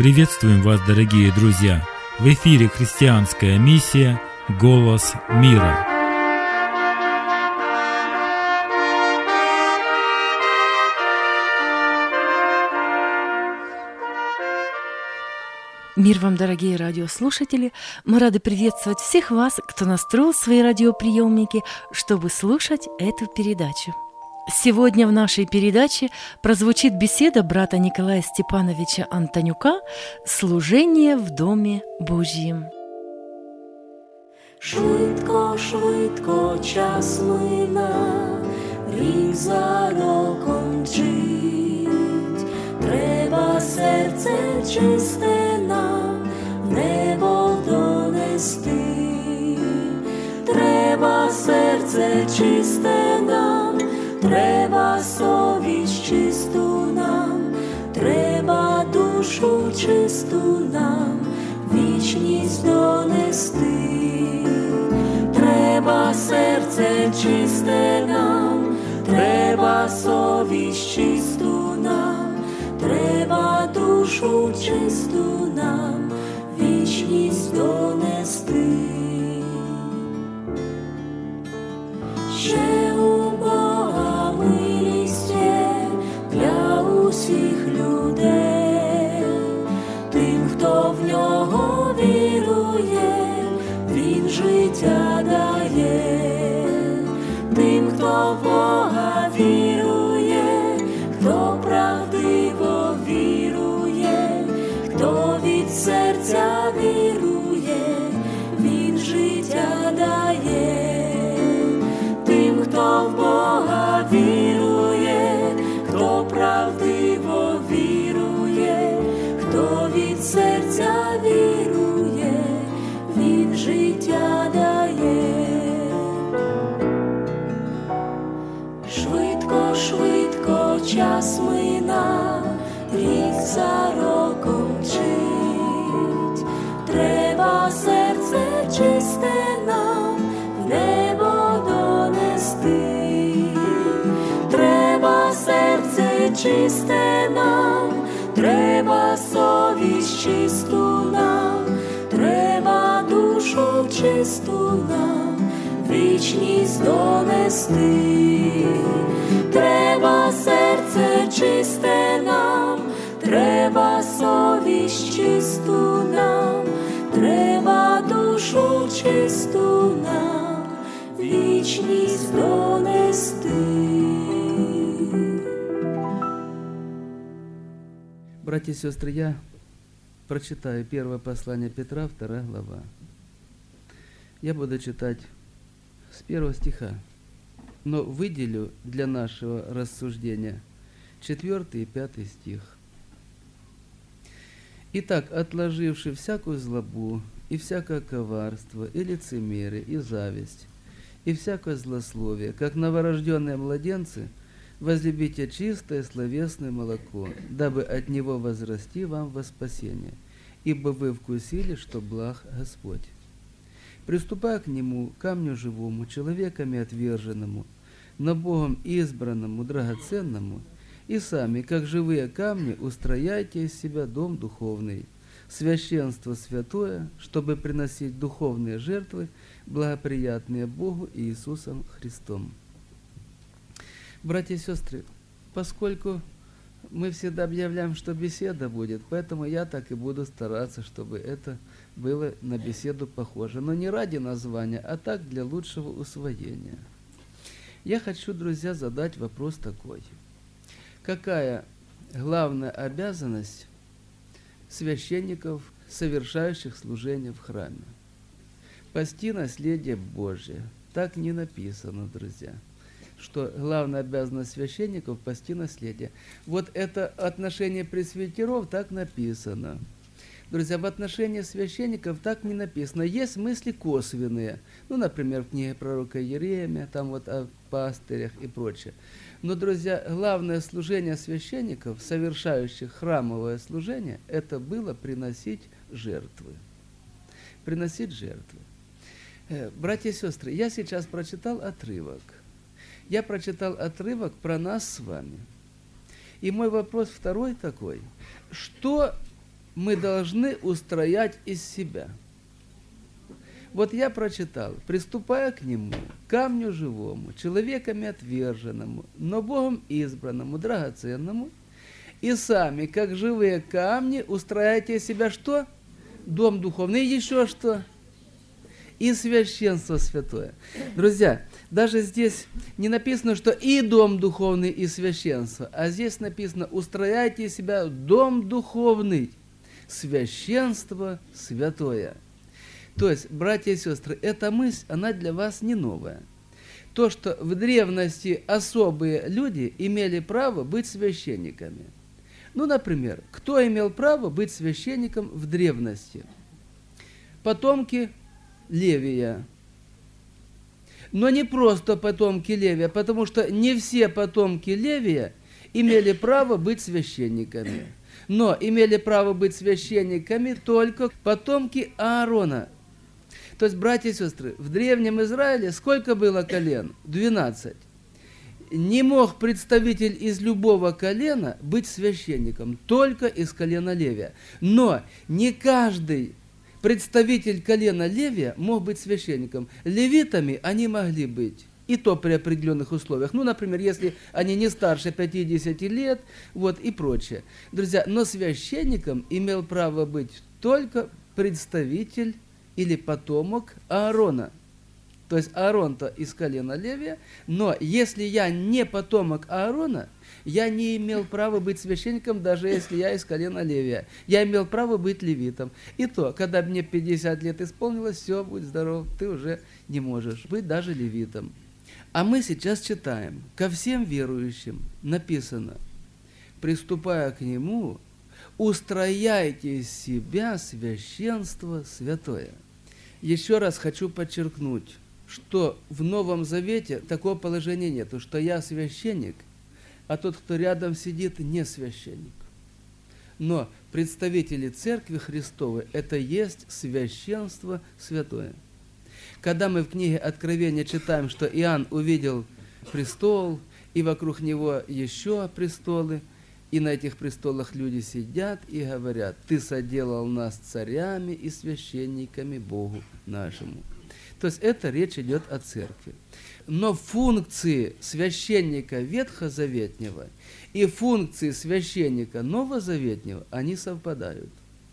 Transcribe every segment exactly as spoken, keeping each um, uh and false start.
Приветствуем вас, дорогие друзья! В эфире христианская миссия «Голос мира». Мир вам, дорогие радиослушатели! Мы рады приветствовать всех вас, кто настроил свои радиоприемники, чтобы слушать эту передачу. Сегодня в нашей передаче прозвучит беседа брата Николая Степановича Антонюка «Служение в Доме Божьем». Швидко, швидко час мина, рік за роком мчить. Треба серце чисте нам в небо донести. Треба серце чисте нам, треба совість чисту нам, треба душу чисту нам, вічність донести. Треба серце чисте нам, треба совість чисту нам, треба душу чисту нам, вічність донести. Ще у Бога милість є для усіх людей, тим, хто в нього вірує, він життя дає, тим, хто в Бога вірує, хто правдиво вірує, хто від серця вірує, він життя дає. Хто в Бога вірує, хто правдиво вірує, хто від серця вірує, він життя дає. Швидко, швидко час мина, рік за роком мчить. Треба серце чисте нам в небо донести. Треба серце чисте нам, треба совість чисту нам, треба душу чисту нам, вічність донести. Треба серце чисте нам, треба совість чисту нам, треба душу чисту нам, вічність донести. Братья и сестры, я прочитаю первое послание Петра, вторая глава. Я буду читать с первого стиха, но выделю для нашего рассуждения четвертый и пятый стих. «Итак, отложивши всякую злобу и всякое коварство, и лицемерие, и зависть, и всякое злословие, как новорожденные младенцы, возлюбите чистое словесное молоко, дабы от него возрасти вам во спасение, ибо вы вкусили, что благ Господь. Приступая к нему, камню живому, человеками отверженному, но Богом избранному, драгоценному, и сами, как живые камни, устрояйте из себя дом духовный, священство святое, чтобы приносить духовные жертвы, благоприятные Богу и Иисусом Христом». Братья и сестры, поскольку мы всегда объявляем, что беседа будет, поэтому я так и буду стараться, чтобы это было на беседу похоже. Но не ради названия, а так для лучшего усвоения. Я хочу, друзья, задать вопрос такой. Какая главная обязанность священников, совершающих служение в храме? Пасти наследие Божие. Так не написано, друзья, что главная обязанность священников – пасти наследие. Вот это отношение пресвитеров так написано. Друзья, в отношении священников так не написано. Есть мысли косвенные, ну, например, в книге пророка Иеремия, там вот о пастырях и прочее. Но, друзья, главное служение священников, совершающих храмовое служение, это было приносить жертвы. Приносить жертвы. Братья и сестры, я сейчас прочитал отрывок. Я прочитал отрывок про нас с вами. И мой вопрос второй такой. Что мы должны устроять из себя. Вот я прочитал: «Приступая к Нему, камню живому, человеками отверженному, но Богом избранному, драгоценному, и сами, как живые камни, устрояйте из себя» что? Дом духовный. И еще что? И священство святое. Друзья, даже здесь не написано, что и дом духовный, и священство, а здесь написано: устрояйте из себя дом духовный, священство святое. То есть, братья и сестры, эта мысль, она для вас не новая. То, что в древности особые люди имели право быть священниками. Ну, например, кто имел право быть священником в древности? Потомки Левия. Но не просто потомки Левия, потому что не все потомки Левия имели право быть священниками. Но имели право быть священниками только потомки Аарона. То есть, братья и сестры, в древнем Израиле сколько было колен? двенадцать. Не мог представитель из любого колена быть священником, только из колена Левия. Но не каждый представитель колена Левия мог быть священником. Левитами они могли быть, и то при определенных условиях. Ну, например, если они не старше пятидесяти лет, вот, и прочее. Друзья, но священником имел право быть только представитель или потомок Аарона. То есть Аарон-то из колена Левия, но если я не потомок Аарона, я не имел права быть священником, даже если я из колена Левия. Я имел право быть левитом. И то, когда мне пятьдесят лет исполнилось, все, будь здоров, ты уже не можешь быть даже левитом. А мы сейчас читаем: ко всем верующим написано: приступая к Нему, устрояйте из себя священство святое. Еще раз хочу подчеркнуть, что в Новом Завете такого положения нет, что я священник, а тот, кто рядом сидит, не священник. Но представители Церкви Христовой – это есть священство святое. Когда мы в книге Откровения читаем, что Иоанн увидел престол, и вокруг него еще престолы, и на этих престолах люди сидят и говорят: «Ты соделал нас царями и священниками Богу нашему». То есть это речь идет о церкви. Но функции священника ветхозаветнего и функции священника новозаветнего, они совпадают.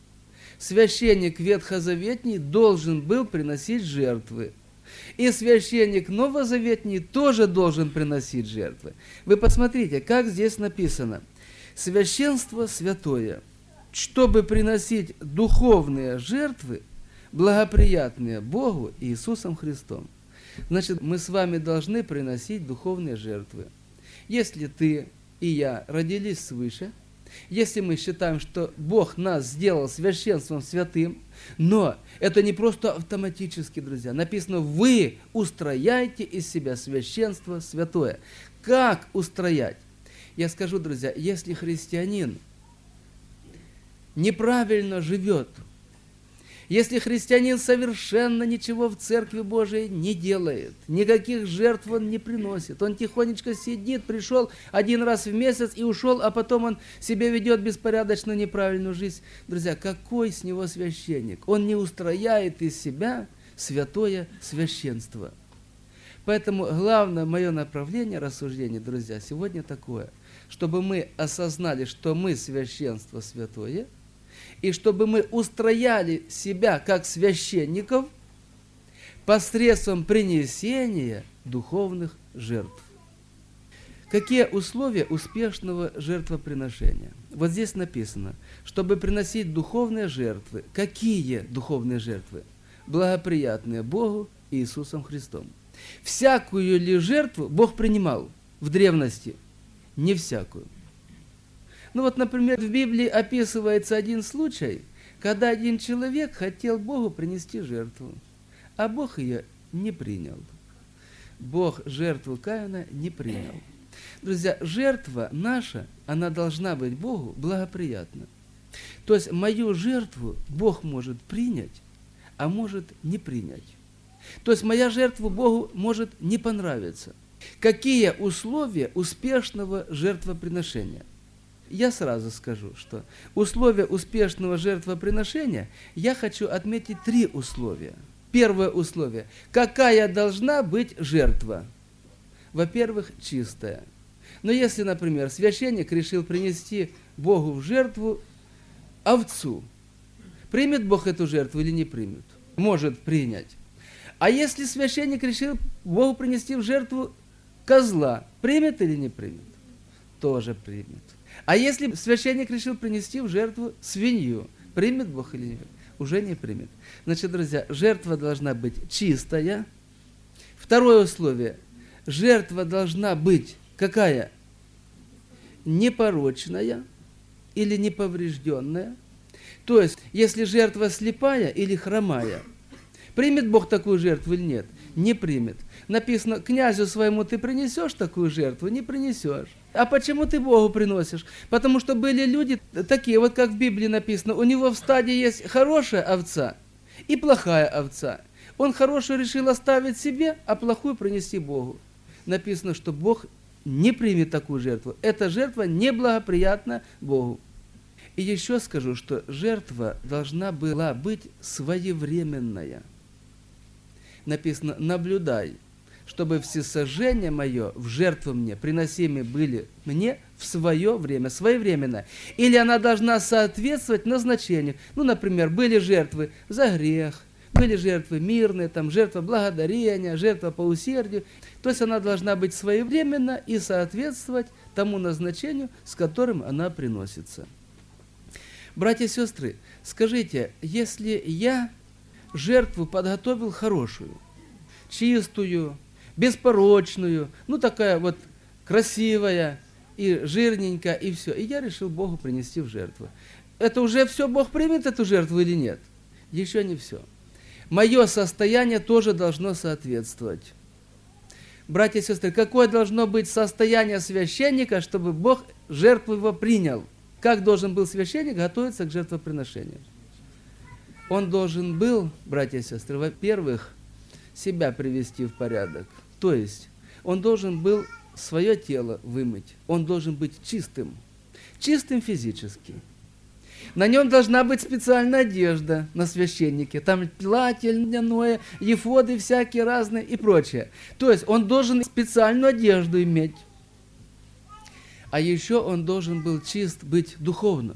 Священник ветхозаветний должен был приносить жертвы. И священник новозаветний тоже должен приносить жертвы. Вы посмотрите, как здесь написано: священство святое, чтобы приносить духовные жертвы, благоприятные Богу и Иисусом Христом. Значит, мы с вами должны приносить духовные жертвы. Если ты и я родились свыше, если мы считаем, что Бог нас сделал священством святым, но это не просто автоматически, друзья. Написано: вы устрояйте из себя священство святое. Как устроять? Я скажу, друзья, если христианин неправильно живет, если христианин совершенно ничего в Церкви Божией не делает, никаких жертв он не приносит, он тихонечко сидит, пришел один раз в месяц и ушел, а потом он себе ведет беспорядочную неправильную жизнь. Друзья, какой с него священник? Он не устрояет из себя святое священство. Поэтому главное мое направление рассуждения, друзья, сегодня такое: чтобы мы осознали, что мы священство святое, и чтобы мы устрояли себя как священников посредством принесения духовных жертв. Какие условия успешного жертвоприношения? Вот здесь написано: чтобы приносить духовные жертвы. Какие духовные жертвы? Благоприятные Богу и Иисусом Христом. Всякую ли жертву Бог принимал в древности? Не всякую. Ну вот, например, в Библии описывается один случай, когда один человек хотел Богу принести жертву, а Бог ее не принял. Бог жертву Каина не принял. Друзья, жертва наша, она должна быть Богу благоприятна. То есть мою жертву Бог может принять, а может не принять. То есть моя жертва Богу может не понравиться. Какие условия успешного жертвоприношения? я сразу скажу, что условия успешного жертвоприношения, я хочу отметить три условия. Первое условие. Какая должна быть жертва? Во-первых, чистая. Но если, например, священник решил принести Богу в жертву овцу, примет Бог эту жертву или не примет? Может принять. А если священник решил Богу принести в жертву козла, примет или не примет? Тоже примет. А если священник решил принести в жертву свинью, примет Бог или не примет? Уже не примет. Значит, друзья, жертва должна быть чистая. Второе условие. Жертва должна быть какая? Непорочная или неповрежденная. То есть, если жертва слепая или хромая, примет Бог такую жертву или нет? Не примет. Написано, князю своему ты принесешь такую жертву? Не принесешь. А почему ты Богу приносишь? Потому что были люди такие, вот как в Библии написано, у него в стаде есть хорошая овца и плохая овца. Он хорошую решил оставить себе, а плохую принести Богу. Написано, что Бог не примет такую жертву. Эта жертва неблагоприятна Богу. И еще скажу, что жертва должна была быть своевременная. Написано, наблюдай, чтобы всесожжения мое в жертву мне приносимые были мне в свое время, своевременно. Или она должна соответствовать назначению. Ну, например, были жертвы за грех, были жертвы мирные, там, жертва благодарения, жертва по усердию. То есть она должна быть своевременна и соответствовать тому назначению, с которым она приносится. Братья и сестры, скажите, если я жертву подготовил хорошую, чистую, беспорочную, ну такая вот красивая и жирненькая, и все, и я решил Богу принести в жертву. Это уже все, Бог примет эту жертву или нет? Еще не все. Мое состояние тоже должно соответствовать. Братья и сестры, какое должно быть состояние священника, чтобы Бог жертву его принял? Как должен был священник готовиться к жертвоприношению? Он должен был, братья и сестры, во-первых, себя привести в порядок. То есть, он должен был свое тело вымыть. Он должен быть чистым. Чистым физически. На нем должна быть специальная одежда на священнике. Там платье льняное, ефоды всякие разные и прочее. То есть, он должен специальную одежду иметь. А еще он должен был чист быть духовно.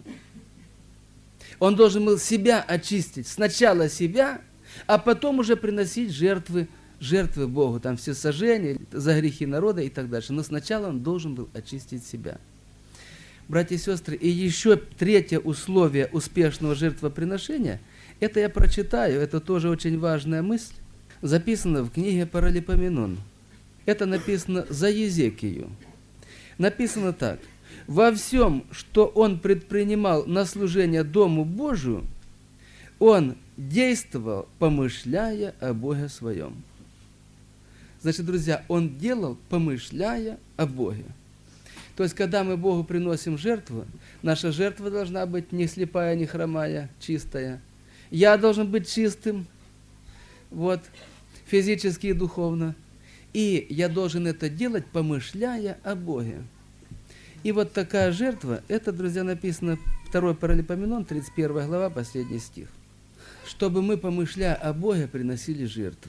Он должен был себя очистить. Сначала себя, а потом уже приносить жертвы, жертвы Богу. Там всесожжения, за грехи народа и так дальше. Но сначала он должен был очистить себя. Братья и сестры, и еще третье условие успешного жертвоприношения, это я прочитаю, это тоже очень важная мысль, записана в книге Паралипоменон. Это написано за Езекию. Написано так. Во всем, что он предпринимал на служение Дому Божию, он действовал, помышляя о Боге своем. Значит, друзья, он делал, помышляя о Боге. То есть, когда мы Богу приносим жертву, наша жертва должна быть не слепая, не хромая, чистая. Я должен быть чистым, вот, физически и духовно. И я должен это делать, помышляя о Боге. И вот такая жертва, это, друзья, написано второй Паралипоменон, тридцать первая глава, последний стих. Чтобы мы, помышляя о Боге, приносили жертвы.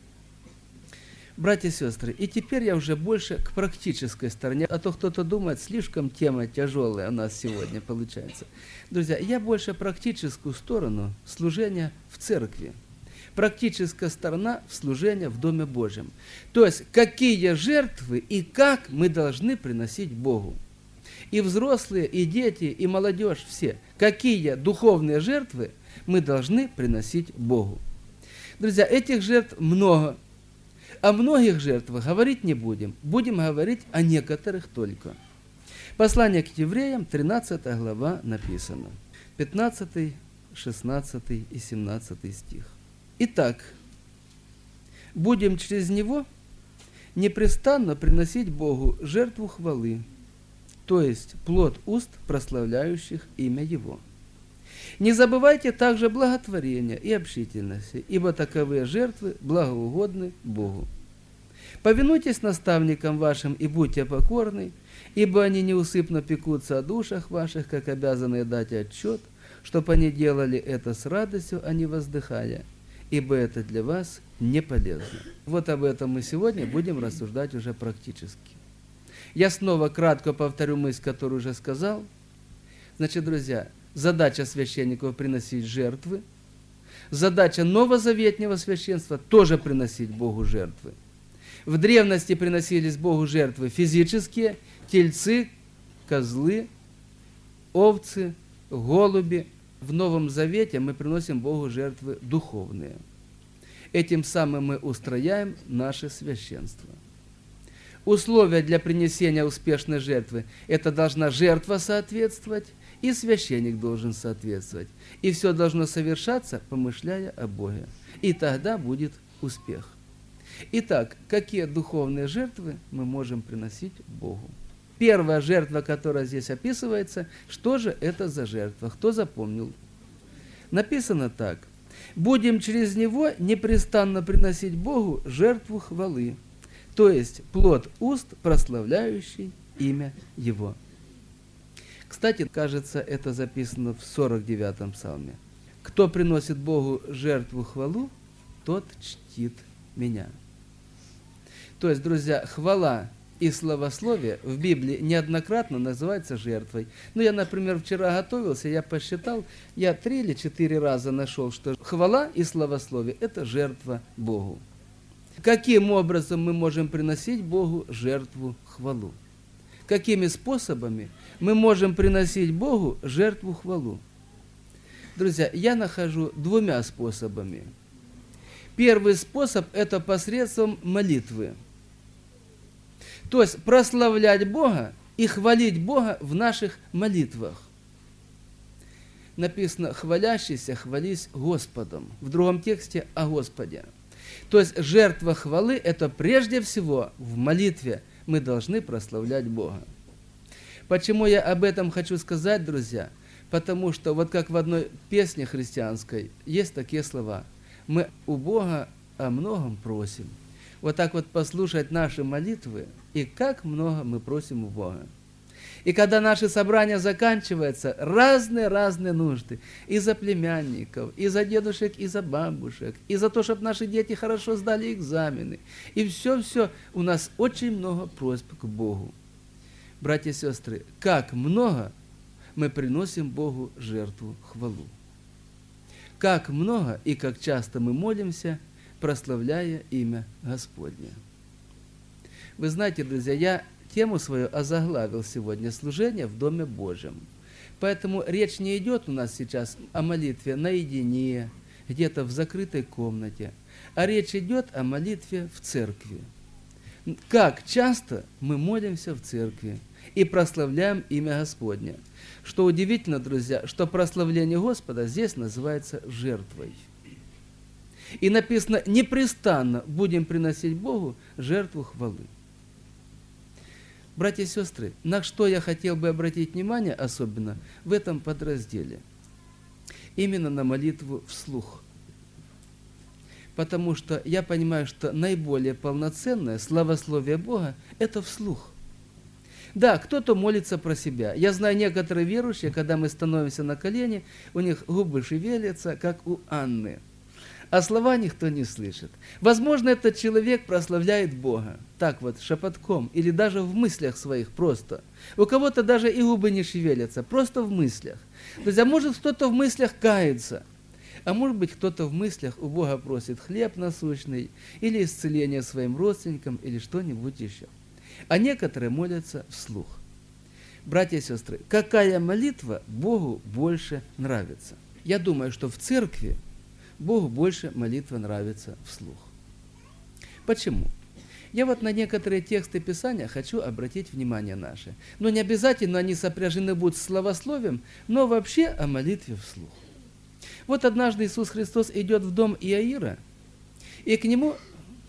Братья и сестры, и теперь я уже больше к практической стороне, а то кто-то думает, слишком тема тяжелая у нас сегодня получается. Друзья, я больше практическую сторону служения в церкви. Практическая сторона в служении в Доме Божьем. То есть, какие жертвы и как мы должны приносить Богу. И взрослые, и дети, и молодежь, все. Какие духовные жертвы мы должны приносить Богу. Друзья, этих жертв много. О многих жертвах говорить не будем. Будем говорить о некоторых только. Послание к евреям, тринадцатая глава, написано. пятнадцатый, шестнадцатый и семнадцатый стих. Итак, будем через него непрестанно приносить Богу жертву хвалы, то есть плод уст, прославляющих имя Его. Не забывайте также благотворения и общительности, ибо таковые жертвы благоугодны Богу. Повинуйтесь наставникам вашим и будьте покорны, ибо они неусыпно пекутся о душах ваших, как обязаны дать отчет, чтоб они делали это с радостью, а не воздыхая, ибо это для вас не полезно. Вот об этом мы сегодня будем рассуждать уже практически. Я снова кратко повторю мысль, которую уже сказал. Значит, друзья, задача священников приносить жертвы. Задача новозаветнего священства тоже приносить Богу жертвы. В древности приносились Богу жертвы физические, тельцы, козлы, овцы, голуби. В Новом Завете мы приносим Богу жертвы духовные. Этим самым мы устрояем наше священство. Условия для принесения успешной жертвы – это должна жертва соответствовать, и священник должен соответствовать. И все должно совершаться, помышляя о Боге. И тогда будет успех. Итак, какие духовные жертвы мы можем приносить Богу? Первая жертва, которая здесь описывается, что же это за жертва? Кто запомнил? Написано так. «Будем через него непрестанно приносить Богу жертву хвалы, то есть плод уст, прославляющий имя Его». Кстати, кажется, это записано в сорок девятом псалме. «Кто приносит Богу жертву хвалу, тот чтит меня». То есть, друзья, хвала и славословие в Библии неоднократно называется жертвой. Ну, я, например, вчера готовился, я посчитал, я три или четыре раза нашел, что хвала и славословие – это жертва Богу. Каким образом мы можем приносить Богу жертву хвалу? Какими способами мы можем приносить Богу жертву хвалу? Друзья, я нахожу двумя способами. Первый способ – это посредством молитвы. То есть прославлять Бога и хвалить Бога в наших молитвах. Написано «хвалящийся, хвались Господом». В другом тексте «о Господе». То есть жертва хвалы – это прежде всего в молитве мы должны прославлять Бога. Почему я об этом хочу сказать, друзья? Потому что вот как в одной песне христианской есть такие слова. Мы у Бога о многом просим. Вот так вот послушать наши молитвы, и как много мы просим у Бога. И когда наши собрания заканчиваются, разные-разные нужды. И за племянников, и за дедушек, и за бабушек, и за то, чтобы наши дети хорошо сдали экзамены. И все-все, у нас очень много просьб к Богу. Братья и сестры, как много мы приносим Богу жертву хвалу. Как много и как часто мы молимся, прославляя имя Господне. Вы знаете, друзья, я тему свою озаглавил сегодня «Служение в Доме Божьем». Поэтому речь не идет у нас сейчас о молитве наедине, где-то в закрытой комнате, а речь идет о молитве в церкви. Как часто мы молимся в церкви и прославляем имя Господне. Что удивительно, друзья, что прославление Господа здесь называется жертвой. И написано, непрестанно будем приносить Богу жертву хвалы. Братья и сестры, на что я хотел бы обратить внимание особенно в этом подразделе? Именно на молитву вслух. Потому что я понимаю, что наиболее полноценное славословие Бога – это вслух. Да, кто-то молится про себя. Я знаю некоторые верующие, когда мы становимся на колени, у них губы шевелятся, как у Анны. А слова никто не слышит. Возможно, этот человек прославляет Бога. Так вот, шепотком, или даже в мыслях своих просто. У кого-то даже и губы не шевелятся, просто в мыслях. Друзья, может кто-то в мыслях кается. А может быть, кто-то в мыслях у Бога просит хлеб насущный, или исцеление своим родственникам, или что-нибудь еще. А некоторые молятся вслух. Братья и сестры, какая молитва Богу больше нравится? Я думаю, что в церкви Богу больше молитва нравится вслух. Почему? Я вот на некоторые тексты Писания хочу обратить внимание наше. Но не обязательно они сопряжены будут с славословием, но вообще о молитве вслух. Вот однажды Иисус Христос идет в дом Иаира, и к нему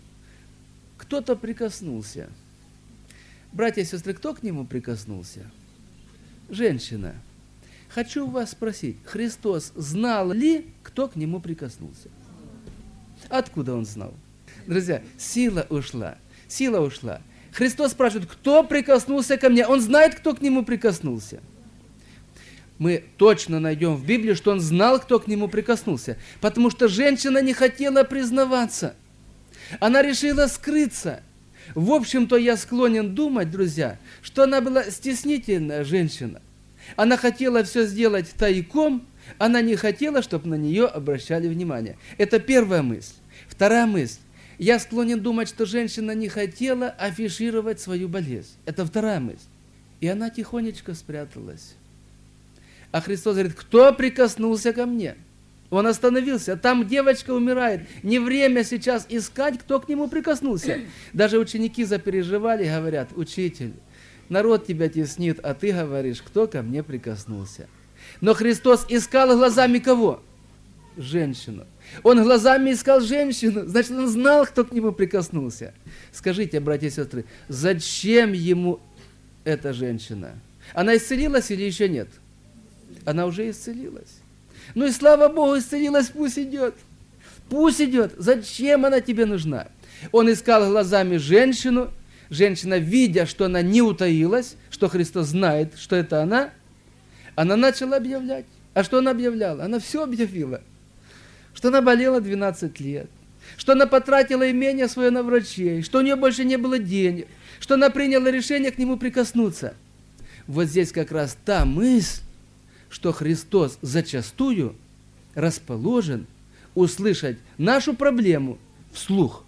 кто-то прикоснулся. Братья и сестры, кто к нему прикоснулся? Женщина. Хочу вас спросить, Христос знал ли, кто к нему прикоснулся? Откуда он знал? Друзья, сила ушла. Сила ушла. Христос спрашивает, кто прикоснулся ко мне? Он знает, кто к нему прикоснулся. Мы точно найдем в Библии, что он знал, кто к нему прикоснулся. Потому что женщина не хотела признаваться. Она решила скрыться. В общем-то, я склонен думать, друзья, что она была стеснительная женщина. Она хотела все сделать тайком, она не хотела, чтобы на нее обращали внимание. Это первая мысль. Вторая мысль. Я склонен думать, что женщина не хотела афишировать свою болезнь. Это вторая мысль. И она тихонечко спряталась. А Христос говорит, кто прикоснулся ко мне? Он остановился. Там девочка умирает. Не время сейчас искать, кто к нему прикоснулся. Даже ученики запереживали, говорят, учитель, народ тебя теснит, а ты говоришь, кто ко мне прикоснулся. Но Христос искал глазами кого? Женщину. Он глазами искал женщину, значит, он знал, кто к нему прикоснулся. Скажите, братья и сестры, зачем ему эта женщина? Она исцелилась или еще нет? Она уже исцелилась. Ну и слава Богу, исцелилась, пусть идет. Пусть идет. Зачем она тебе нужна? Он искал глазами женщину. Женщина, видя, что она не утаилась, что Христос знает, что это она, она начала объявлять. А что она объявляла? Она все объявила. Что она болела двенадцать лет, что она потратила имение свое на врачей, что у нее больше не было денег, что она приняла решение к нему прикоснуться. Вот здесь как раз та мысль, что Христос зачастую расположен услышать нашу проблему вслух.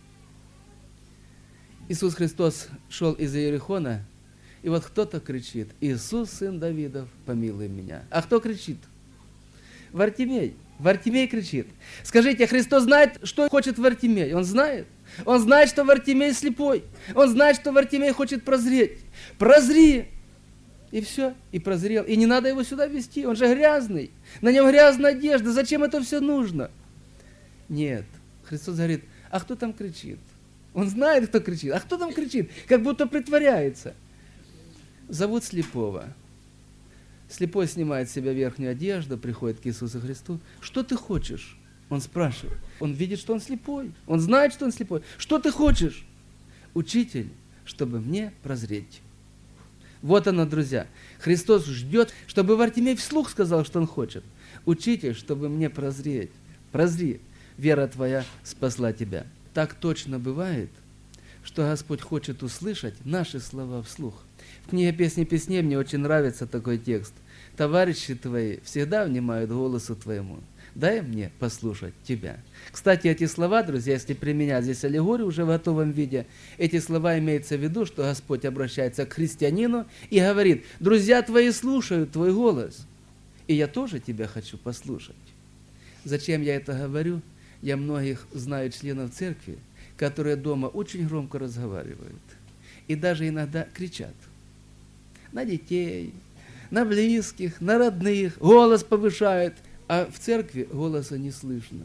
Иисус Христос шел из Иерихона, и вот кто-то кричит, Иисус, сын Давидов, помилуй меня. А кто кричит? Вартимей. Вартимей кричит. Скажите, Христос знает, что хочет Вартимей? Он знает. Он знает, что Вартимей слепой. Он знает, что Вартимей хочет прозреть. Прозри! И все, и прозрел. И не надо его сюда везти, он же грязный. На нем грязная одежда, зачем это все нужно? Нет, Христос говорит, а кто там кричит? Он знает, кто кричит. А кто там кричит? Как будто притворяется. Зовут слепого. Слепой снимает с себя верхнюю одежду, приходит к Иисусу Христу. Что ты хочешь? Он спрашивает. Он видит, что он слепой. Он знает, что он слепой. Что ты хочешь? Учитель, чтобы мне прозреть. Вот оно, друзья. Христос ждет, чтобы Вартимей вслух сказал, что он хочет. Учитель, чтобы мне прозреть. Прозри, вера твоя спасла тебя. Так точно бывает, что Господь хочет услышать наши слова вслух. В книге «Песни песней» мне очень нравится такой текст. «Товарищи твои всегда внимают голосу твоему. Дай мне послушать тебя». Кстати, эти слова, друзья, если применять здесь аллегорию уже в готовом виде, эти слова имеются в виду, что Господь обращается к христианину и говорит, друзья твои слушают твой голос, и я тоже тебя хочу послушать. Зачем я это говорю? Я многих знаю членов церкви, которые дома очень громко разговаривают и даже иногда кричат на детей, на близких, на родных, голос повышают, а в церкви голоса не слышно.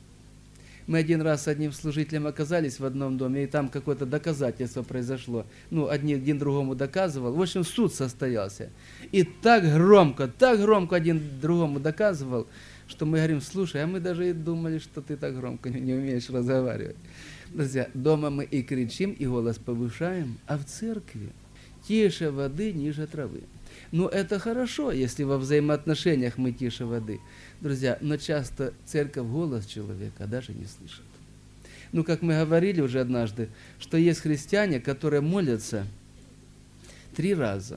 Мы один раз с одним служителем оказались в одном доме, и там какое-то доказательство произошло. Ну, один, один другому доказывал. В общем, суд состоялся. И так громко, так громко один другому доказывал, что мы говорим, слушай, а мы даже и думали, что ты так громко не умеешь разговаривать. Друзья, дома мы и кричим, и голос повышаем, а в церкви тише воды, ниже травы. Ну, это хорошо, если во взаимоотношениях мы тише воды. Друзья, но часто церковь голос человека даже не слышит. Ну, как мы говорили уже однажды, что есть христиане, которые молятся три раза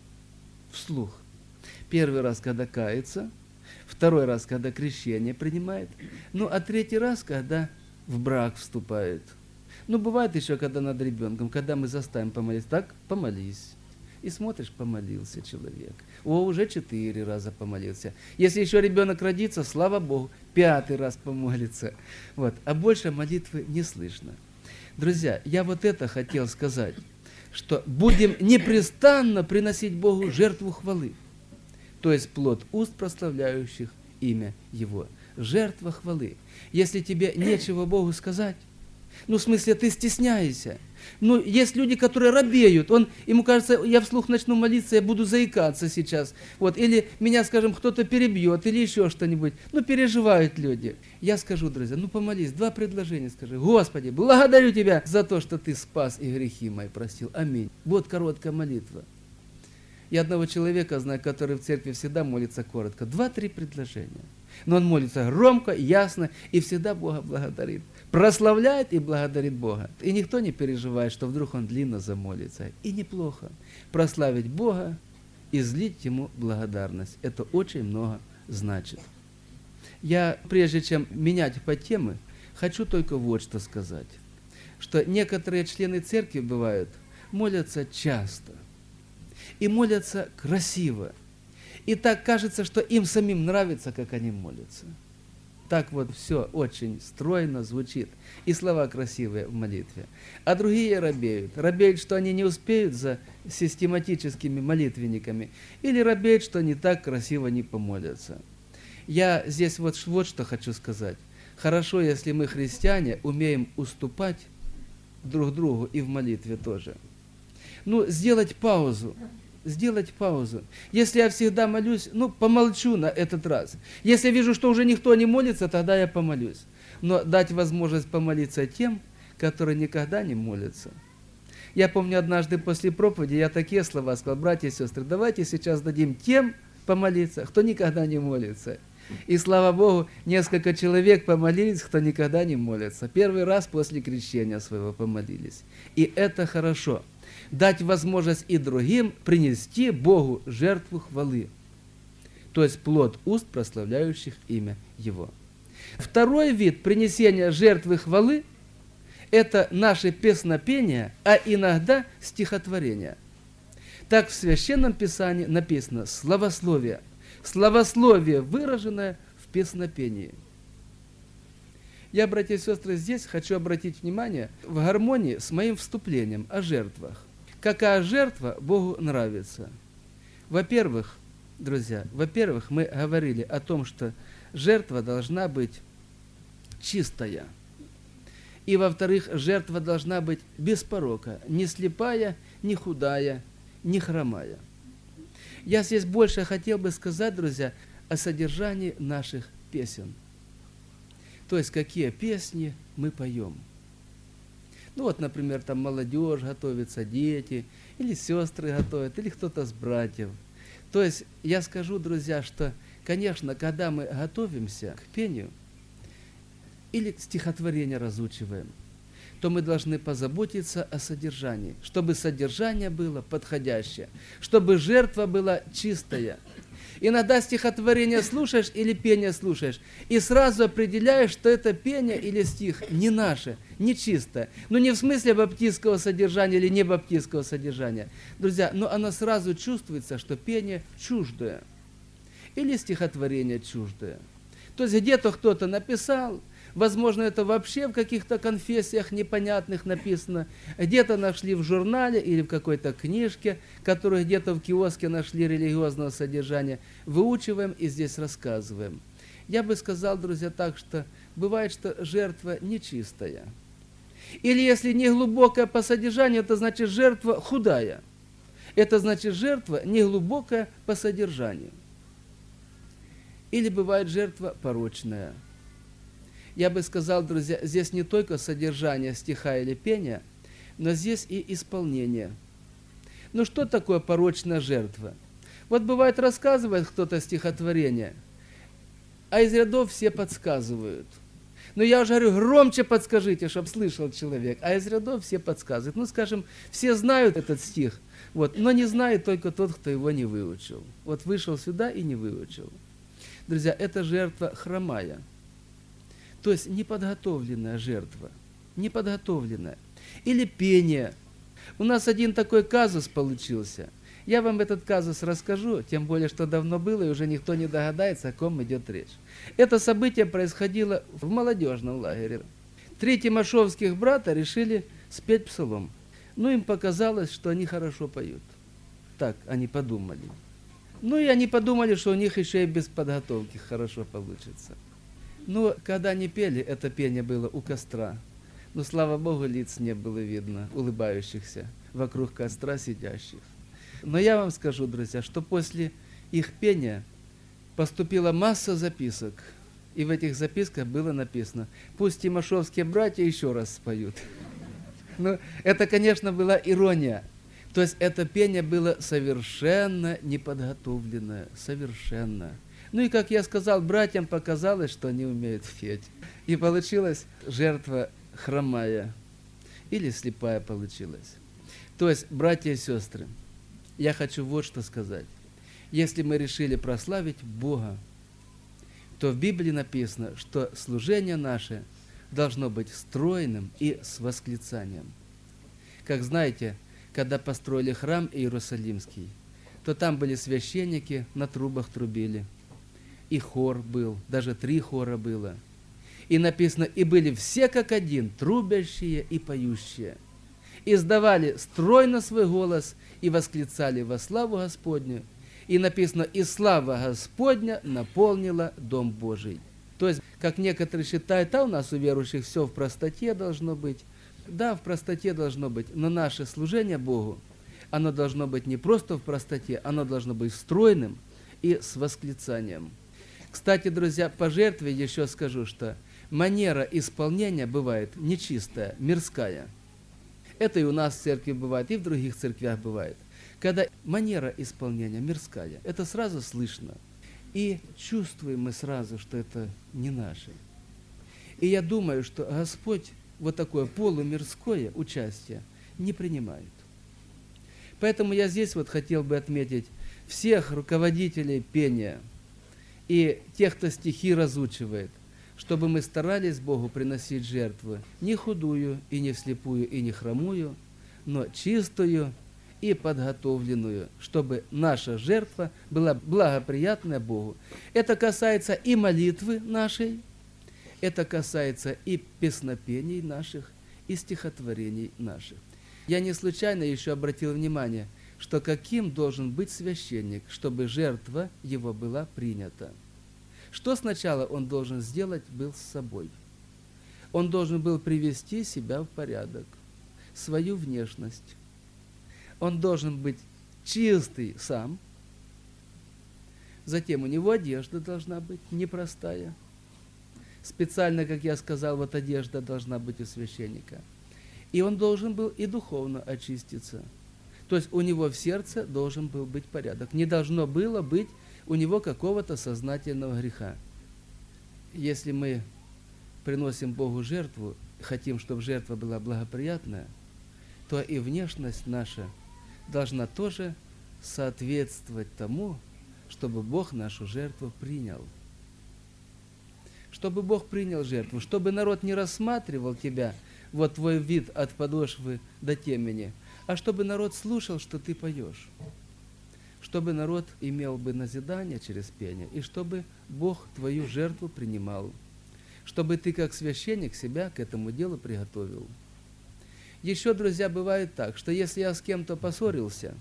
вслух. Первый раз, когда кается, второй раз, когда крещение принимает, ну, а третий раз, когда в брак вступает. Ну, бывает еще, когда над ребенком, когда мы заставим помолиться, так, помолись. И смотришь, помолился человек. О, уже четыре раза помолился. Если еще ребенок родится, слава Богу, пятый раз помолится. Вот. А больше молитвы не слышно. Друзья, я вот это хотел сказать, что будем непрестанно приносить Богу жертву хвалы. То есть плод уст, прославляющих имя Его. Жертва хвалы. Если тебе нечего Богу сказать, Ну, в смысле, ты стесняешься. Ну, есть люди, которые робеют. Он, ему кажется, я вслух начну молиться, я буду заикаться сейчас. Вот. Или меня, скажем, кто-то перебьет, или еще что-нибудь. Ну, переживают люди. Я скажу, друзья, ну помолись, два предложения скажи. Господи, благодарю Тебя за то, что Ты спас и грехи мои простил. Аминь. Вот короткая молитва. Я одного человека знаю, который в церкви всегда молится коротко. Два-три предложения. Но он молится громко, ясно и всегда Бога благодарит. Прославляет и благодарит Бога. И никто не переживает, что вдруг он длинно замолится. И неплохо. Прославить Бога и злить Ему благодарность. Это очень много значит. Я, прежде чем менять по темы, хочу только вот что сказать. Что некоторые члены церкви бывают, молятся часто. И молятся красиво. И так кажется, что им самим нравится, как они молятся. Так вот все очень стройно звучит. И слова красивые в молитве. А другие робеют. Робеют, что они не успеют за систематическими молитвенниками. Или робеют, что они так красиво не помолятся. Я здесь вот, вот что хочу сказать. Хорошо, если мы, христиане, умеем уступать друг другу и в молитве тоже. Ну, сделать паузу. Сделать паузу. Если я всегда молюсь, ну, помолчу на этот раз. Если я вижу, что уже никто не молится, тогда я помолюсь. Но дать возможность помолиться тем, которые никогда не молятся. Я помню, однажды после проповеди я такие слова сказал: братья и сестры, давайте сейчас дадим тем помолиться, кто никогда не молится. И, слава Богу, несколько человек помолились, кто никогда не молится. Первый раз после крещения своего помолились. И это хорошо. Дать возможность и другим принести Богу жертву хвалы, то есть плод уст, прославляющих имя Его. Второй вид принесения жертвы хвалы – это наше песнопение, а иногда стихотворение. Так в Священном Писании написано «славословие». Славословие, выраженное в песнопении. Я, братья и сестры, здесь хочу обратить внимание в гармонии с моим вступлением о жертвах. Какая жертва Богу нравится? Во-первых, друзья, во-первых, мы говорили о том, что жертва должна быть чистая. И, во-вторых, жертва должна быть без порока, не слепая, не худая, не хромая. Я здесь больше хотел бы сказать, друзья, о содержании наших песен. То есть, какие песни мы поем. Ну вот, например, там молодежь готовится, дети, или сестры готовят, или кто-то с братьев. То есть, я скажу, друзья, что, конечно, когда мы готовимся к пению, или стихотворение разучиваем, то мы должны позаботиться о содержании, чтобы содержание было подходящее, чтобы жертва была чистая. Иногда стихотворение слушаешь или пение слушаешь, и сразу определяешь, что это пение или стих не наше, не чистое. Ну не в смысле баптистского содержания или не баптистского содержания. Друзья, но оно сразу чувствуется, что пение чуждое. Или стихотворение чуждое. То есть где-то кто-то написал, возможно, это вообще в каких-то конфессиях непонятных написано, где-то нашли в журнале или в какой-то книжке, которую где-то в киоске нашли религиозного содержания, выучиваем и здесь рассказываем. Я бы сказал, друзья, так, что бывает, что жертва нечистая. Или если не глубокая по содержанию, это значит жертва худая. Это значит жертва неглубокая по содержанию. Или бывает жертва порочная. Я бы сказал, друзья, здесь не только содержание стиха или пения, но здесь и исполнение. Ну что такое порочная жертва? Вот бывает, рассказывает кто-то стихотворение, а из рядов все подсказывают. Ну я уже говорю, громче подскажите, чтобы слышал человек, а из рядов все подсказывают. Ну скажем, все знают этот стих, вот, но не знает только тот, кто его не выучил. Вот вышел сюда и не выучил. Друзья, это жертва хромая. То есть неподготовленная жертва, неподготовленная. Или пение. У нас один такой казус получился. Я вам этот казус расскажу, тем более, что давно было, и уже никто не догадается, о ком идет речь. Это событие происходило в молодежном лагере. Три тимошовских брата решили спеть псалом. Ну, им показалось, что они хорошо поют. Так они подумали. Ну, и они подумали, что у них еще и без подготовки хорошо получится. Но когда они пели, это пение было у костра. Но, слава Богу, лиц не было видно, улыбающихся, вокруг костра сидящих. Но я вам скажу, друзья, что после их пения поступила масса записок. И в этих записках было написано: пусть тимошевские братья еще раз споют. Ну, это, конечно, была ирония. То есть это пение было совершенно неподготовленное, совершенно. Ну и, как я сказал, братьям показалось, что они умеют петь. И получилась жертва хромая, или слепая получилась. То есть, братья и сестры, я хочу вот что сказать. Если мы решили прославить Бога, то в Библии написано, что служение наше должно быть стройным и с восклицанием. Как знаете, когда построили храм Иерусалимский, то там были священники, на трубах трубили. И хор был, даже три хора было. И написано, и были все как один, трубящие и поющие. Издавали стройно свой голос и восклицали во славу Господню. И написано, и слава Господня наполнила Дом Божий. То есть, как некоторые считают, а у нас у верующих все в простоте должно быть. Да, в простоте должно быть, но наше служение Богу, оно должно быть не просто в простоте, оно должно быть стройным и с восклицанием. Кстати, друзья, по жертве еще скажу, что манера исполнения бывает нечистая, мирская. Это и у нас в церкви бывает, и в других церквях бывает. Когда манера исполнения мирская, это сразу слышно. И чувствуем мы сразу, что это не наше. И я думаю, что Господь вот такое полумирское участие не принимает. Поэтому я здесь вот хотел бы отметить всех руководителей пения и тех, кто стихи разучивает, чтобы мы старались Богу приносить жертвы не худую, и не слепую, и не хромую, но чистую и подготовленную, чтобы наша жертва была благоприятная Богу. Это касается и молитвы нашей, это касается и песнопений наших, и стихотворений наших. Я не случайно еще обратил внимание, что каким должен быть священник, чтобы жертва его была принята. Что сначала он должен сделать был с собой? Он должен был привести себя в порядок, свою внешность. Он должен быть чистый сам. Затем у него одежда должна быть непростая. Специально, как я сказал, вот одежда должна быть у священника. И он должен был и духовно очиститься. То есть у него в сердце должен был быть порядок. Не должно было быть у него какого-то сознательного греха. Если мы приносим Богу жертву, хотим, чтобы жертва была благоприятная, то и внешность наша должна тоже соответствовать тому, чтобы Бог нашу жертву принял. Чтобы Бог принял жертву, чтобы народ не рассматривал тебя, вот твой вид от подошвы до темени, а чтобы народ слушал, что ты поешь. Чтобы народ имел бы назидание через пение, и чтобы Бог твою жертву принимал. Чтобы ты, как священник, себя к этому делу приготовил. Еще, друзья, бывает так, что если я с кем-то поссорился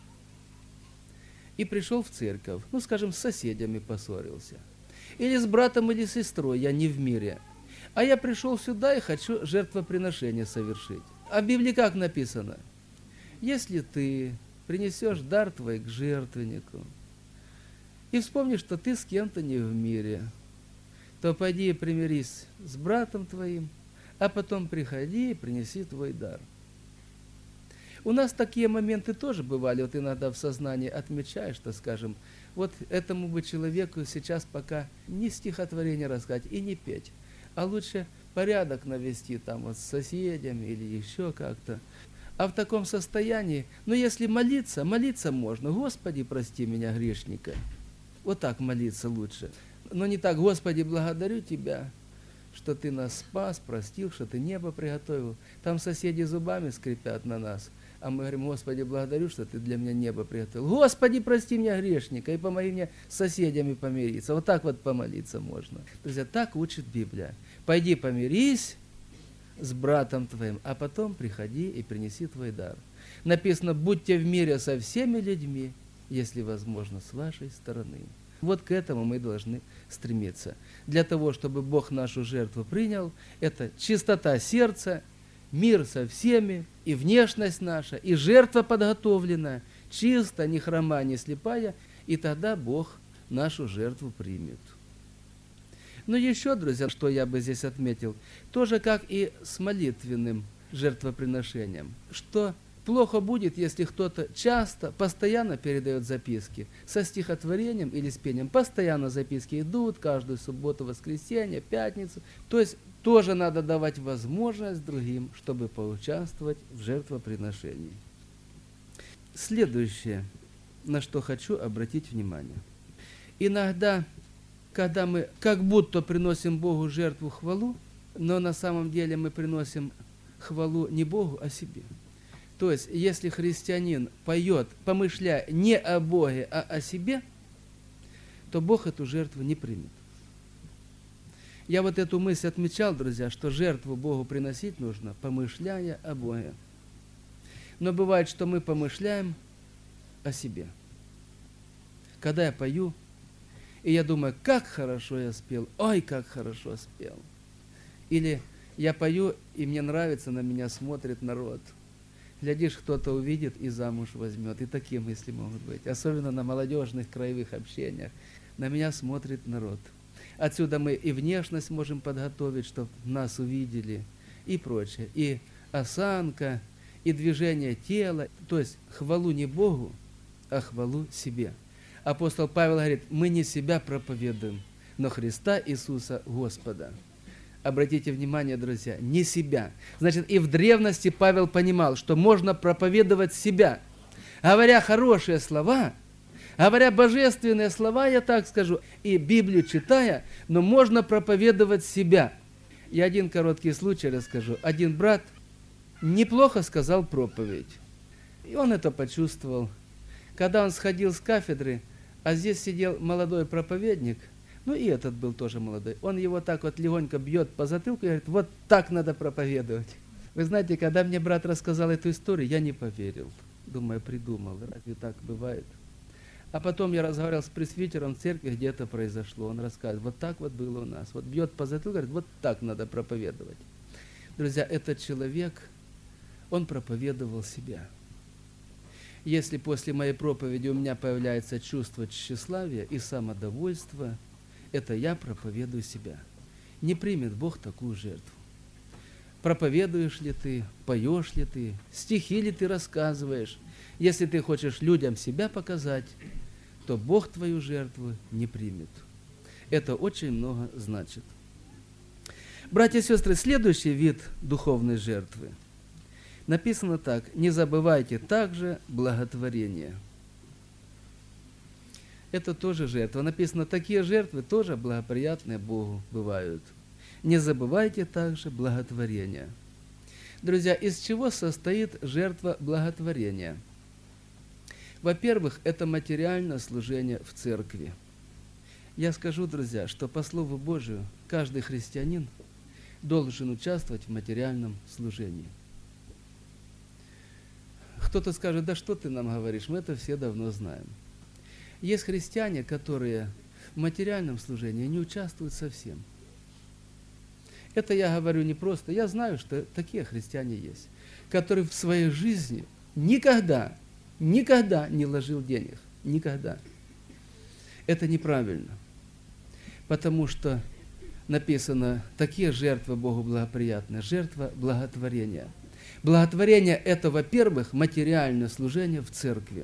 и пришел в церковь, ну, скажем, с соседями поссорился, или с братом или сестрой, я не в мире, а я пришел сюда и хочу жертвоприношение совершить. А в Библии как написано? Если ты принесешь дар твой к жертвеннику и вспомнишь, что ты с кем-то не в мире, то пойди и примирись с братом твоим, а потом приходи и принеси твой дар. У нас такие моменты тоже бывали, вот иногда в сознании отмечаешь, что, скажем, вот этому бы человеку сейчас пока не стихотворение рассказать и не петь, а лучше порядок навести там вот с соседями или еще как-то. А в таком состоянии, ну если молиться, молиться можно. Господи, прости меня, грешника. Вот так молиться лучше. Но не так: Господи, благодарю Тебя, что Ты нас спас, простил, что Ты небо приготовил. Там соседи зубами скрипят на нас. А мы говорим: Господи, благодарю, что Ты для меня небо приготовил. Господи, прости меня, грешника, и помоги мне с соседями помириться. Вот так вот помолиться можно. Друзья, так учит Библия. Пойди помирись с братом твоим, а потом приходи и принеси твой дар. Написано: будьте в мире со всеми людьми, если возможно, с вашей стороны. Вот к этому мы должны стремиться. Для того, чтобы Бог нашу жертву принял, это чистота сердца, мир со всеми, и внешность наша, и жертва подготовлена, чисто, ни хрома, ни слепая, и тогда Бог нашу жертву примет. Но еще, друзья, что я бы здесь отметил, тоже как и с молитвенным жертвоприношением, что плохо будет, если кто-то часто, постоянно передает записки со стихотворением или с пением. Постоянно записки идут, каждую субботу, воскресенье, пятницу. То есть тоже надо давать возможность другим, чтобы поучаствовать в жертвоприношении. Следующее, на что хочу обратить внимание. Иногда, когда мы как будто приносим Богу жертву хвалу, но на самом деле мы приносим хвалу не Богу, а себе. То есть, если христианин поет, помышляя не о Боге, а о себе, то Бог эту жертву не примет. Я вот эту мысль отмечал, друзья, что жертву Богу приносить нужно, помышляя о Боге. Но бывает, что мы помышляем о себе. Когда я пою, и я думаю, как хорошо я спел, ой, как хорошо спел. Или я пою, и мне нравится, на меня смотрит народ. Глядишь, кто-то увидит и замуж возьмет. И такие мысли могут быть. Особенно на молодежных краевых общениях. На меня смотрит народ. Отсюда мы и внешность можем подготовить, чтобы нас увидели, и прочее. И осанка, и движение тела. То есть хвалу не Богу, а хвалу себе. Апостол Павел говорит, мы не себя проповедуем, но Христа Иисуса Господа. Обратите внимание, друзья, не себя. Значит, и в древности Павел понимал, что можно проповедовать себя. Говоря хорошие слова, говоря божественные слова, я так скажу, и Библию читая, но можно проповедовать себя. Я один короткий случай расскажу. Один брат неплохо сказал проповедь. И он это почувствовал. Когда он сходил с кафедры, а здесь сидел молодой проповедник, ну и этот был тоже молодой. Он его так вот легонько бьет по затылку и говорит, вот так надо проповедовать. Вы знаете, когда мне брат рассказал эту историю, я не поверил. Думаю, придумал, разве так бывает? А потом я разговаривал с пресвитером в церкви, где это произошло. Он рассказывает, вот так вот было у нас. Вот бьет по затылку, говорит, вот так надо проповедовать. Друзья, этот человек, он проповедовал себя. Если после моей проповеди у меня появляется чувство тщеславия и самодовольства, это я проповедую себя. Не примет Бог такую жертву. Проповедуешь ли ты, поешь ли ты, стихи ли ты рассказываешь. Если ты хочешь людям себя показать, то Бог твою жертву не примет. Это очень много значит. Братья и сестры, следующий вид духовной жертвы. Написано так, не забывайте также благотворение. Это тоже жертва. Написано, такие жертвы тоже благоприятные Богу бывают. Не забывайте также благотворения. Друзья, из чего состоит жертва благотворения? Во-первых, это материальное служение в церкви. Я скажу, друзья, что по Слову Божию каждый христианин должен участвовать в материальном служении. Кто-то скажет, да что ты нам говоришь, мы это все давно знаем. Есть христиане, которые в материальном служении не участвуют совсем. Это я говорю не просто, я знаю, что такие христиане есть, которые в своей жизни никогда, никогда не вложил денег. Никогда. Это неправильно. Потому что написано, такие жертвы Богу благоприятны, жертва благотворения. Благотворение – это, во-первых, материальное служение в церкви.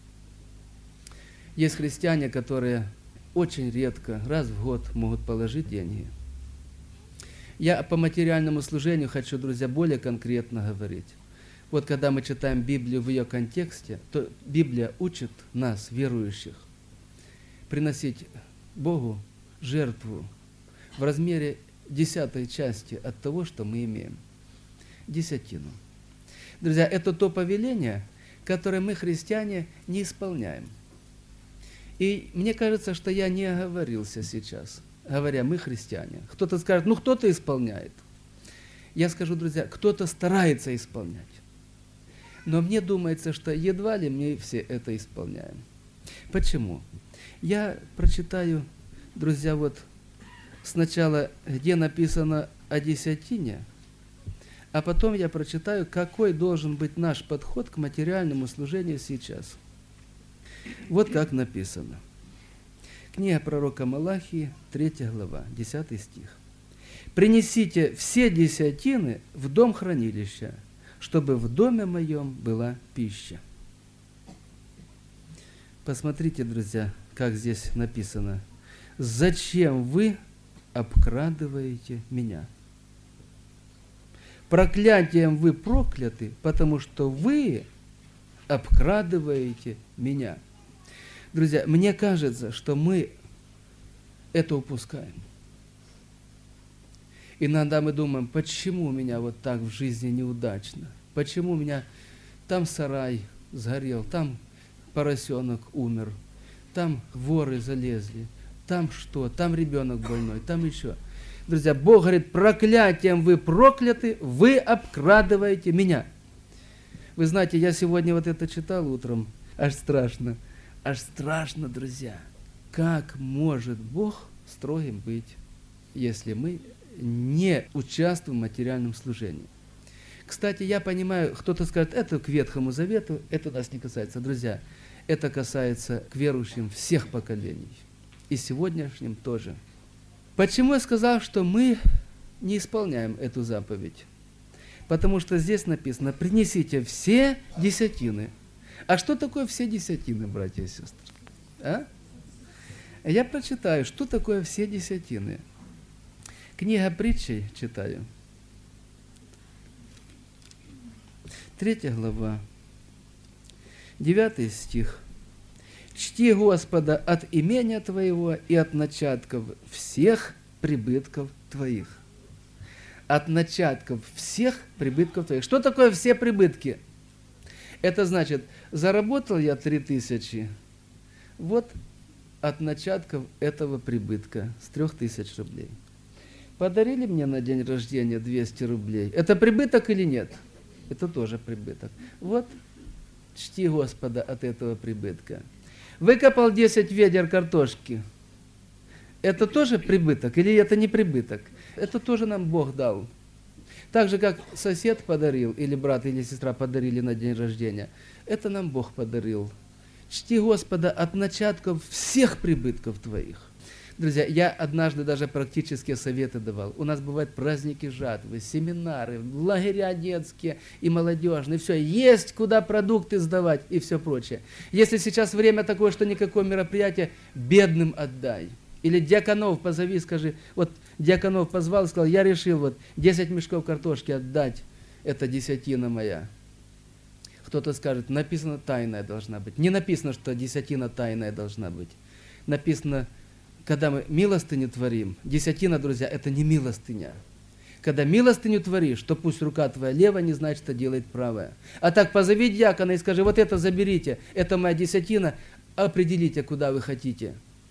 Есть христиане, которые очень редко, раз в год могут положить деньги. Я по материальному служению хочу, друзья, более конкретно говорить. Вот когда мы читаем Библию в ее контексте, то Библия учит нас, верующих, приносить Богу жертву в размере десятой части от того, что мы имеем. Десятину. Друзья, это то повеление, которое мы, христиане, не исполняем. И мне кажется, что я не оговорился сейчас, говоря, мы христиане. Кто-то скажет, ну кто-то исполняет. Я скажу, друзья, кто-то старается исполнять. Но мне думается, что едва ли мы все это исполняем. Почему? Я прочитаю, друзья, вот сначала, где написано о десятине, а потом я прочитаю, какой должен быть наш подход к материальному служению сейчас. Вот как написано. Книга пророка Малахии, третья глава, десятый стих. «Принесите все десятины в дом хранилища, чтобы в доме моем была пища». Посмотрите, друзья, как здесь написано. «Зачем вы обкрадываете меня? Проклятием вы прокляты, потому что вы обкрадываете меня». Друзья, мне кажется, что мы это упускаем. Иногда мы думаем, почему у меня вот так в жизни неудачно? Почему у меня там сарай сгорел, там поросенок умер, там воры залезли, там что, там ребенок больной, там еще. Друзья, Бог говорит, проклятием вы прокляты, вы обкрадываете меня. Вы знаете, я сегодня вот это читал утром, аж страшно, аж страшно, друзья. Как может Бог строгим быть, если мы не участвуем в материальном служении? Кстати, я понимаю, кто-то скажет, это к Ветхому Завету, это нас не касается. Друзья, это касается к верующим всех поколений. И сегодняшним тоже. Почему я сказал, что мы не исполняем эту заповедь? Потому что здесь написано, принесите все десятины. А что такое все десятины, братья и сестры? А? Я прочитаю, что такое все десятины. Книга притчей читаю. Третья глава. Девятый стих. «Чти Господа от имения Твоего и от начатков всех прибытков Твоих». От начатков всех прибытков Твоих. Что такое все прибытки? Это значит, заработал я три тысячи, вот от начатков этого прибытка с трех тысяч рублей. Подарили мне на день рождения двести рублей. Это прибыток или нет? Это тоже прибыток. Вот, чти Господа от этого прибытка. Выкопал десять ведер картошки. Это тоже прибыток или это не прибыток? Это тоже нам Бог дал. Так же, как сосед подарил, или брат, или сестра подарили на день рождения. Это нам Бог подарил. Чти Господа от начатков всех прибытков твоих. Друзья, я однажды даже практические советы давал. У нас бывают праздники жатвы, семинары, лагеря детские и молодежные. Все, есть куда продукты сдавать и все прочее. Если сейчас время такое, что никакое мероприятие, бедным отдай. Или диаконов позови, скажи, вот диаконов позвал, сказал, я решил вот десять мешков картошки отдать, это десятина моя. Кто-то скажет, написано тайная должна быть. Не написано, что десятина тайная должна быть. Написано, когда мы милостыню творим, десятина, друзья, это не милостыня. Когда милостыню творишь, то пусть рука твоя левая не знает, что делает правая. А так позови диакона и скажи, вот это заберите, это моя десятина, определите, куда вы хотите.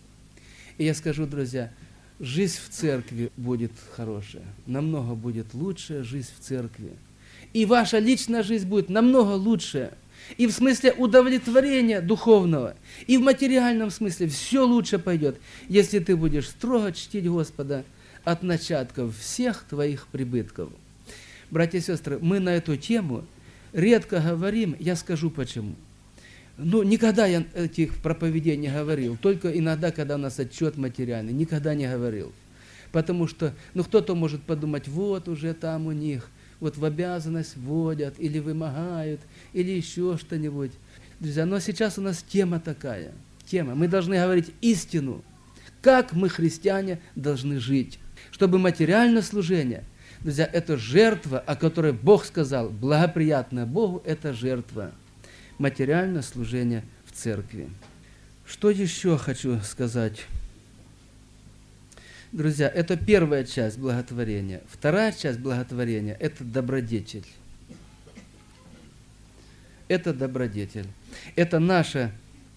И я скажу, друзья, жизнь в церкви будет хорошая, намного будет лучшая жизнь в церкви. И ваша личная жизнь будет намного лучше. И в смысле удовлетворения духовного, и в материальном смысле все лучше пойдет, если ты будешь строго чтить Господа от начатков всех твоих прибытков. Братья и сестры, мы на эту тему редко говорим, я скажу почему. Ну, никогда я этих проповедей не говорил, только иногда, когда у нас отчет материальный, никогда не говорил. Потому что, ну, кто-то может подумать, вот уже там у них, вот в обязанность вводят, или вымогают, или еще что-нибудь. Друзья, но сейчас у нас тема такая, тема, мы должны говорить истину, как мы, христиане, должны жить, чтобы материальное служение, друзья, это жертва, о которой Бог сказал, благоприятная Богу, это жертва. Материальное служение в церкви. Что еще хочу сказать? Друзья, это первая часть благотворения. Вторая часть благотворения – это добродетель. Это добродетель. Это наше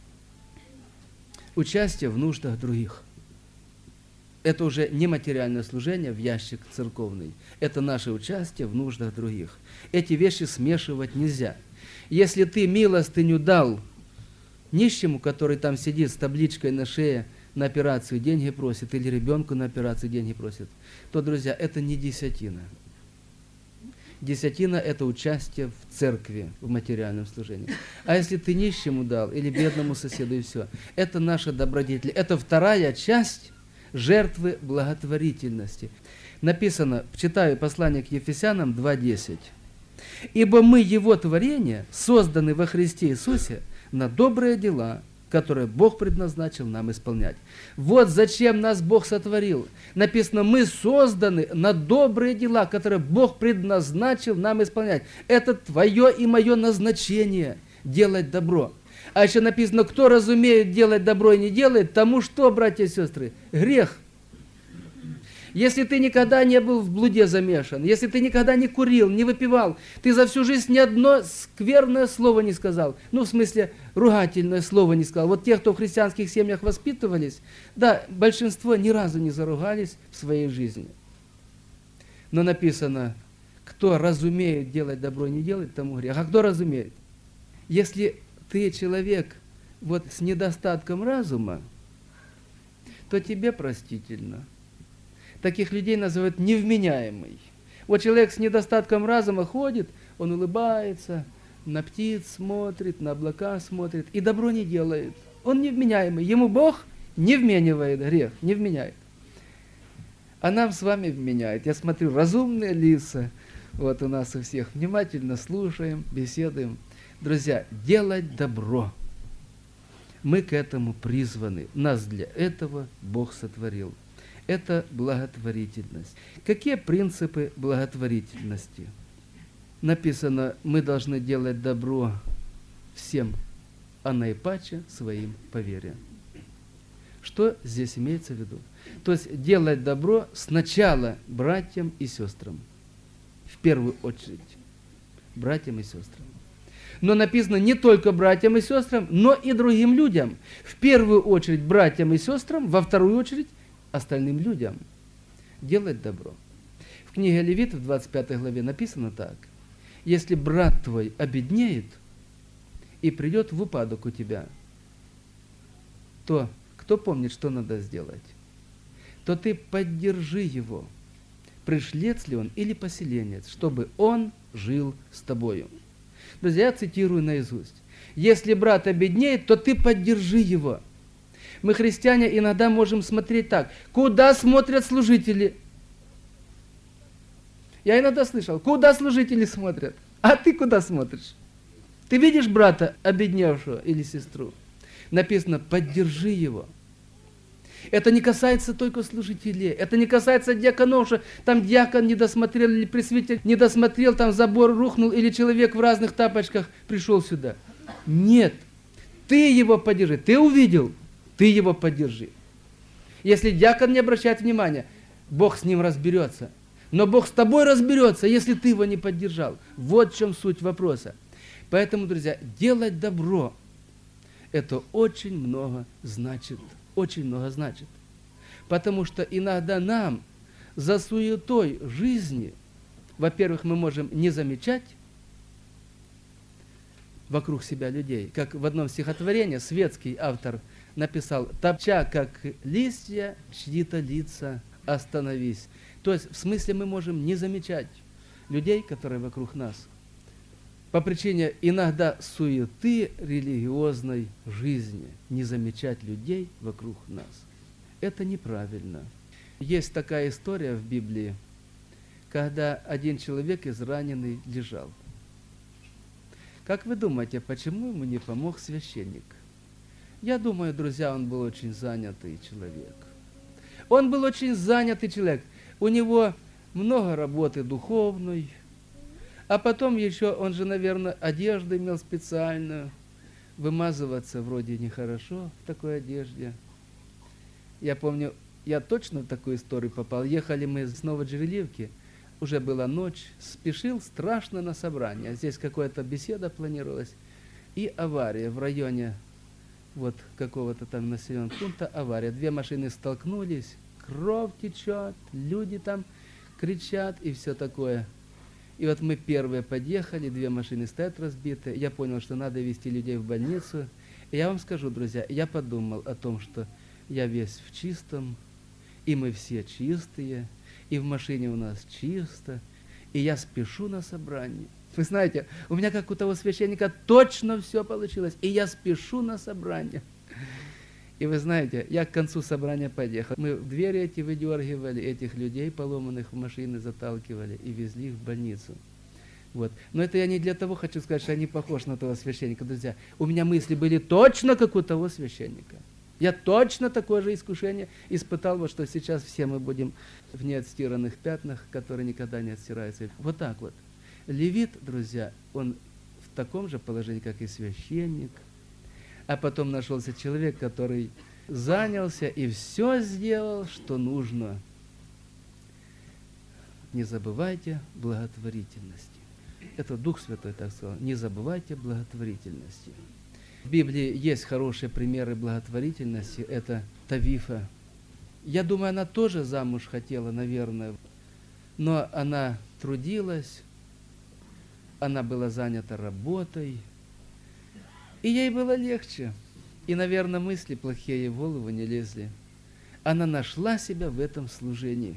участие в нуждах других. Это уже не материальное служение в ящик церковный. Это наше участие в нуждах других. Эти вещи смешивать нельзя. Если ты милостыню дал нищему, который там сидит с табличкой на шее, на операцию деньги просит, или ребенку на операцию деньги просит, то, друзья, это не десятина. Десятина – это участие в церкви, в материальном служении. А если ты нищему дал или бедному соседу, и все, это наша добродетель. Это вторая часть жертвы благотворительности. Написано, читаю послание к Ефесянам два десять. «Ибо мы Его творение, созданы во Христе Иисусе на добрые дела, которые Бог предназначил нам исполнять». Вот зачем нас Бог сотворил. Написано, мы созданы на добрые дела, которые Бог предназначил нам исполнять. Это твое и мое назначение – делать добро. А еще написано, кто разумеет делать добро и не делает, тому что, братья и сестры? Грех. Если ты никогда не был в блуде замешан, если ты никогда не курил, не выпивал, ты за всю жизнь ни одно скверное слово не сказал, ну, в смысле, ругательное слово не сказал. Вот те, кто в христианских семьях воспитывались, да, большинство ни разу не заругались в своей жизни. Но написано, кто разумеет делать добро и не делает, тому грех. А кто разумеет? Если ты человек вот с недостатком разума, то тебе простительно. Таких людей называют невменяемый. Вот человек с недостатком разума ходит, он улыбается, на птиц смотрит, на облака смотрит и добро не делает. Он невменяемый. Ему Бог не вменяет грех, не вменяет. А нам с вами вменяет. Я смотрю, разумные лица вот у нас у всех. Внимательно слушаем, беседуем. Друзья, делать добро. Мы к этому призваны. Нас для этого Бог сотворил. Это благотворительность. Какие принципы благотворительности? Написано, мы должны делать добро всем, а наипаче своим по вере. Что здесь имеется в виду? То есть делать добро сначала братьям и сестрам. В первую очередь. Братьям и сестрам. Но написано не только братьям и сестрам, но и другим людям. В первую очередь братьям и сестрам, во вторую очередь остальным людям. Делать добро. В книге Левит в двадцать пятой главе написано так. Если брат твой обеднеет и придет в упадок у тебя, то кто помнит, что надо сделать? То ты поддержи его, пришлец ли он или поселенец, чтобы он жил с тобою. Друзья, я цитирую наизусть. Если брат обеднеет, то ты поддержи его. Мы, христиане, иногда можем смотреть так. Куда смотрят служители? Я иногда слышал, куда служители смотрят? А ты куда смотришь? Ты видишь брата обедневшего или сестру? Написано, поддержи его. Это не касается только служителей. Это не касается диаконов, что там диакон не досмотрел, или пресвитер не досмотрел, там забор рухнул, или человек в разных тапочках пришел сюда. Нет. Ты его поддержи. Ты увидел, ты его поддержи. Если диакон не обращает внимания, Бог с ним разберется. Но Бог с тобой разберется, если ты его не поддержал. Вот в чем суть вопроса. Поэтому, друзья, делать добро, это очень много значит. Очень много значит. Потому что иногда нам за суетой жизни, во-первых, мы можем не замечать вокруг себя людей. Как в одном стихотворении светский автор написал: «Топча, как листья, чьи-то лица остановись». То есть, в смысле, мы можем не замечать людей, которые вокруг нас, по причине иногда суеты религиозной жизни, не замечать людей вокруг нас. Это неправильно. Есть такая история в Библии, когда один человек израненный лежал. Как вы думаете, почему ему не помог священник? Я думаю, друзья, он был очень занятый человек. Он был очень занятый человек. У него много работы духовной. А потом еще, он же, наверное, одежду имел специальную. Вымазываться вроде нехорошо в такой одежде. Я помню, я точно в такую историю попал. Ехали мы с Новоджереливки, уже была ночь, спешил страшно на собрание. Здесь какая-то беседа планировалась. И авария в районе вот какого-то там населенного пункта, авария. Две машины столкнулись, кровь течет, люди там кричат и все такое. И вот мы первые подъехали, две машины стоят разбитые. Я понял, что надо везти людей в больницу. И я вам скажу, друзья, я подумал о том, что я весь в чистом, и мы все чистые, и в машине у нас чисто, и я спешу на собрание. Вы знаете, у меня, как у того священника, точно все получилось, и я спешу на собрание. И вы знаете, я к концу собрания поехал. Мы в двери эти выдергивали, этих людей поломанных в машины заталкивали и везли их в больницу. Вот. Но это я не для того хочу сказать, что я не похож на того священника, друзья. У меня мысли были точно как у того священника. Я точно такое же искушение испытал, вот что сейчас все мы будем в неотстиранных пятнах, которые никогда не отстираются. Вот так вот. Левит, друзья, он в таком же положении, как и священник. А потом нашелся человек, который занялся и все сделал, что нужно. Не забывайте благотворительности. Это Дух Святой так сказал. Не забывайте благотворительности. В Библии есть хорошие примеры благотворительности. Это Тавифа. Я думаю, она тоже замуж хотела, наверное. Но она трудилась, она была занята работой. И ей было легче. И, наверное, мысли плохие ей в голову не лезли. Она нашла себя в этом служении.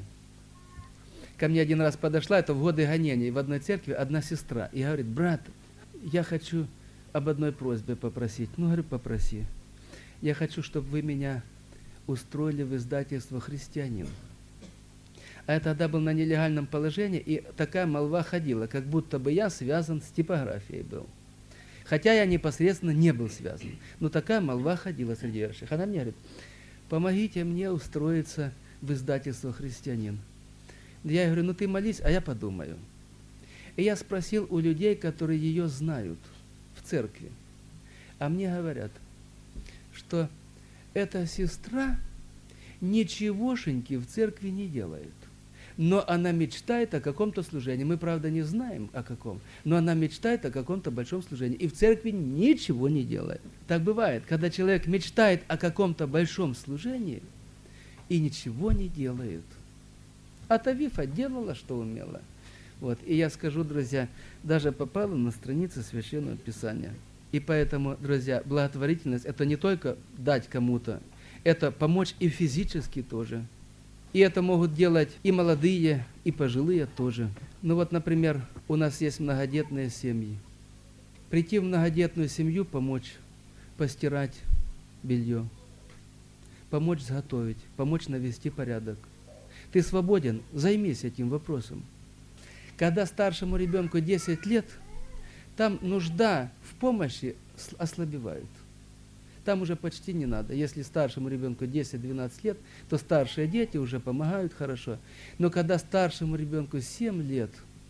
Ко мне один раз подошла, это в годы гонений, в одной церкви одна сестра. И говорит: брат, я хочу об одной просьбе попросить. Ну, говорю, попроси. Я хочу, чтобы вы меня устроили в издательство «Христианин». А я тогда был на нелегальном положении, и такая молва ходила, как будто бы я связан с типографией был. Хотя я непосредственно не был связан. Но такая молва ходила среди верующих. Она мне говорит: помогите мне устроиться в издательство «Христианин». Я говорю: ну ты молись, а я подумаю. И я спросил у людей, которые ее знают в церкви. А мне говорят, что эта сестра ничегошеньки в церкви не делает. Но она мечтает о каком-то служении. Мы, правда, не знаем о каком, но она мечтает о каком-то большом служении. И в церкви ничего не делает. Так бывает, когда человек мечтает о каком-то большом служении и ничего не делает. А Тавифа делала, что умела. Вот. И я скажу, друзья, даже попала на страницы Священного Писания. И поэтому, друзья, благотворительность – это не только дать кому-то, это помочь и физически тоже. И это могут делать и молодые, и пожилые тоже. Ну вот, например, у нас есть многодетные семьи. Прийти в многодетную семью, помочь постирать белье, помочь сготовить, помочь навести порядок. Ты свободен, займись этим вопросом. Когда старшему ребенку десять лет, там нужда в помощи ослабевает. Там уже почти не надо. Если старшему ребенку десять-двенадцать лет, то старшие дети уже помогают хорошо. Но когда старшему ребенку семь лет,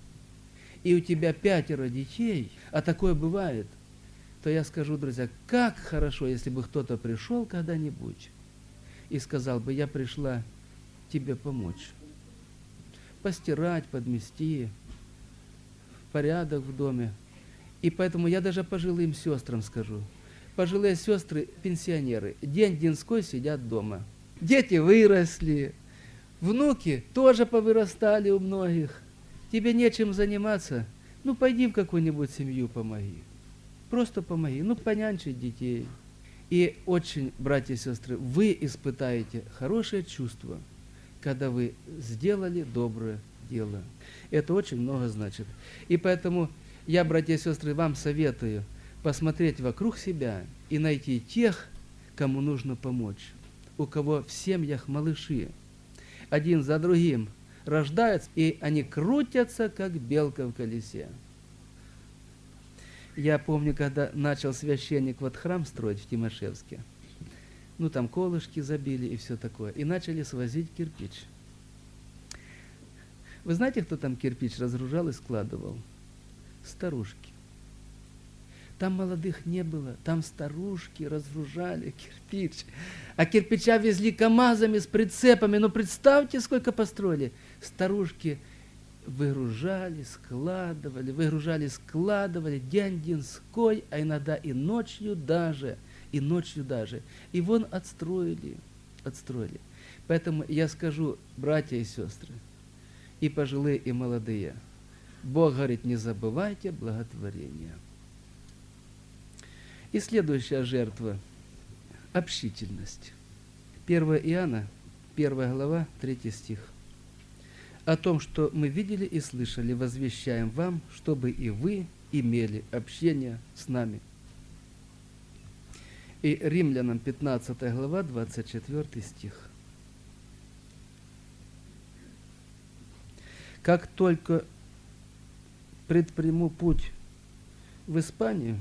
и у тебя пятеро детей, а такое бывает, то я скажу, друзья, как хорошо, если бы кто-то пришел когда-нибудь и сказал бы: я пришла тебе помочь. Постирать, подмести, порядок в доме. И поэтому я даже пожилым сестрам скажу. Пожилые сестры, пенсионеры, день-деньской сидят дома. Дети выросли, внуки тоже повырастали у многих. Тебе нечем заниматься, ну пойди в какую-нибудь семью помоги. Просто помоги, ну понянчить детей. И очень, братья и сестры, вы испытаете хорошее чувство, когда вы сделали доброе дело. Это очень много значит. И поэтому я, братья и сестры, вам советую посмотреть вокруг себя и найти тех, кому нужно помочь, у кого в семьях малыши. Один за другим рождаются, и они крутятся, как белка в колесе. Я помню, когда начал священник вот храм строить в Тимошевске, ну там колышки забили и все такое, и начали свозить кирпич. Вы знаете, кто там кирпич разгружал и складывал? Старушки. Там молодых не было, там старушки разгружали кирпич. А кирпича везли КАМАЗами с прицепами. Ну, представьте, сколько построили. Старушки выгружали, складывали, выгружали, складывали, день-деньской, а иногда и ночью даже, и ночью даже. И вон отстроили, отстроили. Поэтому я скажу, братья и сестры, и пожилые, и молодые, Бог говорит: не забывайте благотворения. И следующая жертва – общительность. первое Иоанна, первая глава, третий стих. «О том, что мы видели и слышали, возвещаем вам, чтобы и вы имели общение с нами». И Римлянам пятнадцатая глава, двадцать четвёртый стих. «Как только предприму путь в Испанию,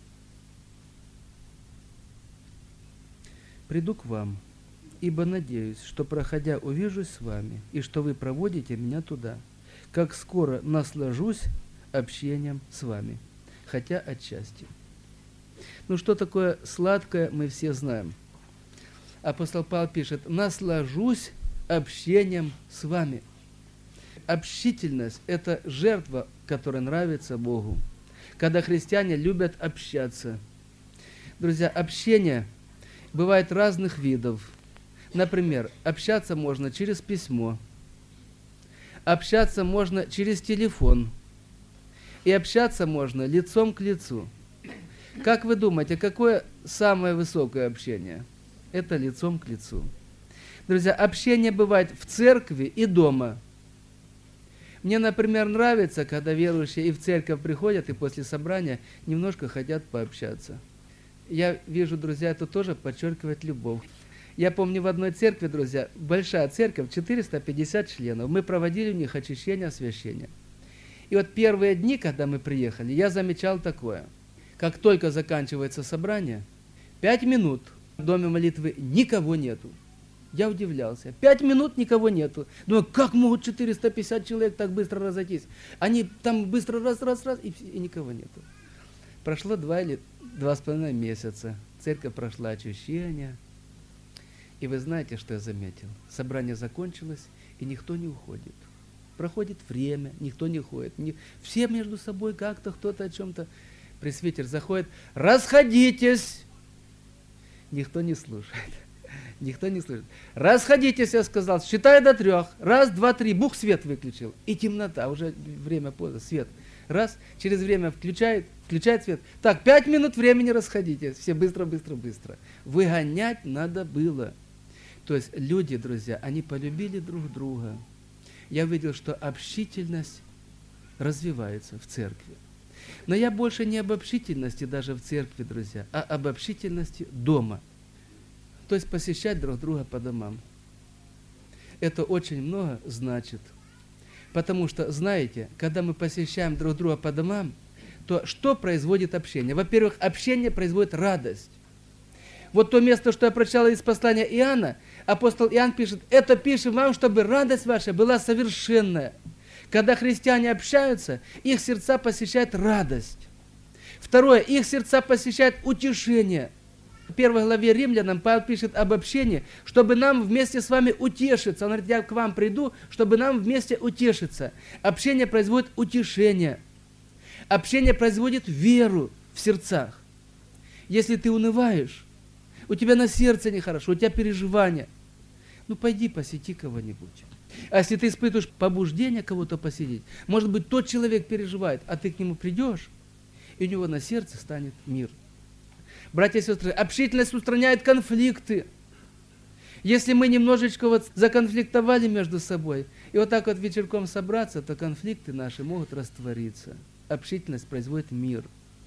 приду к вам, ибо надеюсь, что, проходя, увижусь с вами, и что вы проводите меня туда, как скоро наслажусь общением с вами, хотя отчасти». Ну, что такое сладкое, мы все знаем. Апостол Павел пишет: «Наслажусь общением с вами». Общительность – это жертва, которая нравится Богу. Когда христиане любят общаться. Друзья, общение бывает разных видов. Например, общаться можно через письмо, общаться можно через телефон, и общаться можно лицом к лицу. Как вы думаете, какое самое высокое общение? Это лицом к лицу. Друзья, общение бывает в церкви и дома. Мне, например, нравится, когда верующие и в церковь приходят, и после собрания немножко хотят пообщаться. Я вижу, друзья, это тоже подчеркивает любовь. Я помню, в одной церкви, друзья, большая церковь, четыреста пятьдесят членов, мы проводили у них очищение, освящение. И вот первые дни, когда мы приехали, я замечал такое. Как только заканчивается собрание, пять минут в доме молитвы никого нету. Я удивлялся. Пять минут никого нету. Думаю, как могут четыреста пятьдесят человек так быстро разойтись? Они там быстро раз, раз, раз, и, и никого нету. Прошло два или два с половиной месяца. Церковь прошла очищение. И вы знаете, что я заметил? Собрание закончилось, и никто не уходит. Проходит время, никто не уходит. Не, все между собой как-то, кто-то о чем-то. Пресвитер заходит: «Расходитесь!» Никто не слушает. Никто не слышит. «Расходитесь», я сказал, считай до трех. Раз, два, три. Бух свет выключил. И темнота, уже время поздно, свет. Раз, через время включает, включает свет. Так, пять минут времени, расходитесь. Все быстро, быстро, быстро. Выгонять надо было. То есть люди, друзья, они полюбили друг друга. Я видел, что общительность развивается в церкви. Но я больше не об общительности даже в церкви, друзья, а об общительности дома. То есть посещать друг друга по домам. Это очень много значит. Потому что, знаете, когда мы посещаем друг друга по домам, то что производит общение? Во-первых, общение производит радость. Вот то место, что я прочитал из послания Иоанна, апостол Иоанн пишет: «Это пишем вам, чтобы радость ваша была совершенная». Когда христиане общаются, их сердца посещает радость. Второе, их сердца посещает утешение. В первой главе Римлянам Павел пишет об общении, чтобы нам вместе с вами утешиться. Он говорит: «Я к вам приду, чтобы нам вместе утешиться». Общение производит утешение. Общение производит веру в сердцах. Если ты унываешь, у тебя на сердце нехорошо, у тебя переживания, ну пойди посети кого-нибудь. А если ты испытываешь побуждение кого-то посетить, может быть, тот человек переживает, а ты к нему придешь, и у него на сердце станет мир. Братья и сестры, общительность устраняет конфликты. Если мы немножечко вот законфликтовали между собой, и вот так вот вечерком собраться, то конфликты наши могут раствориться. Общительность производит мир.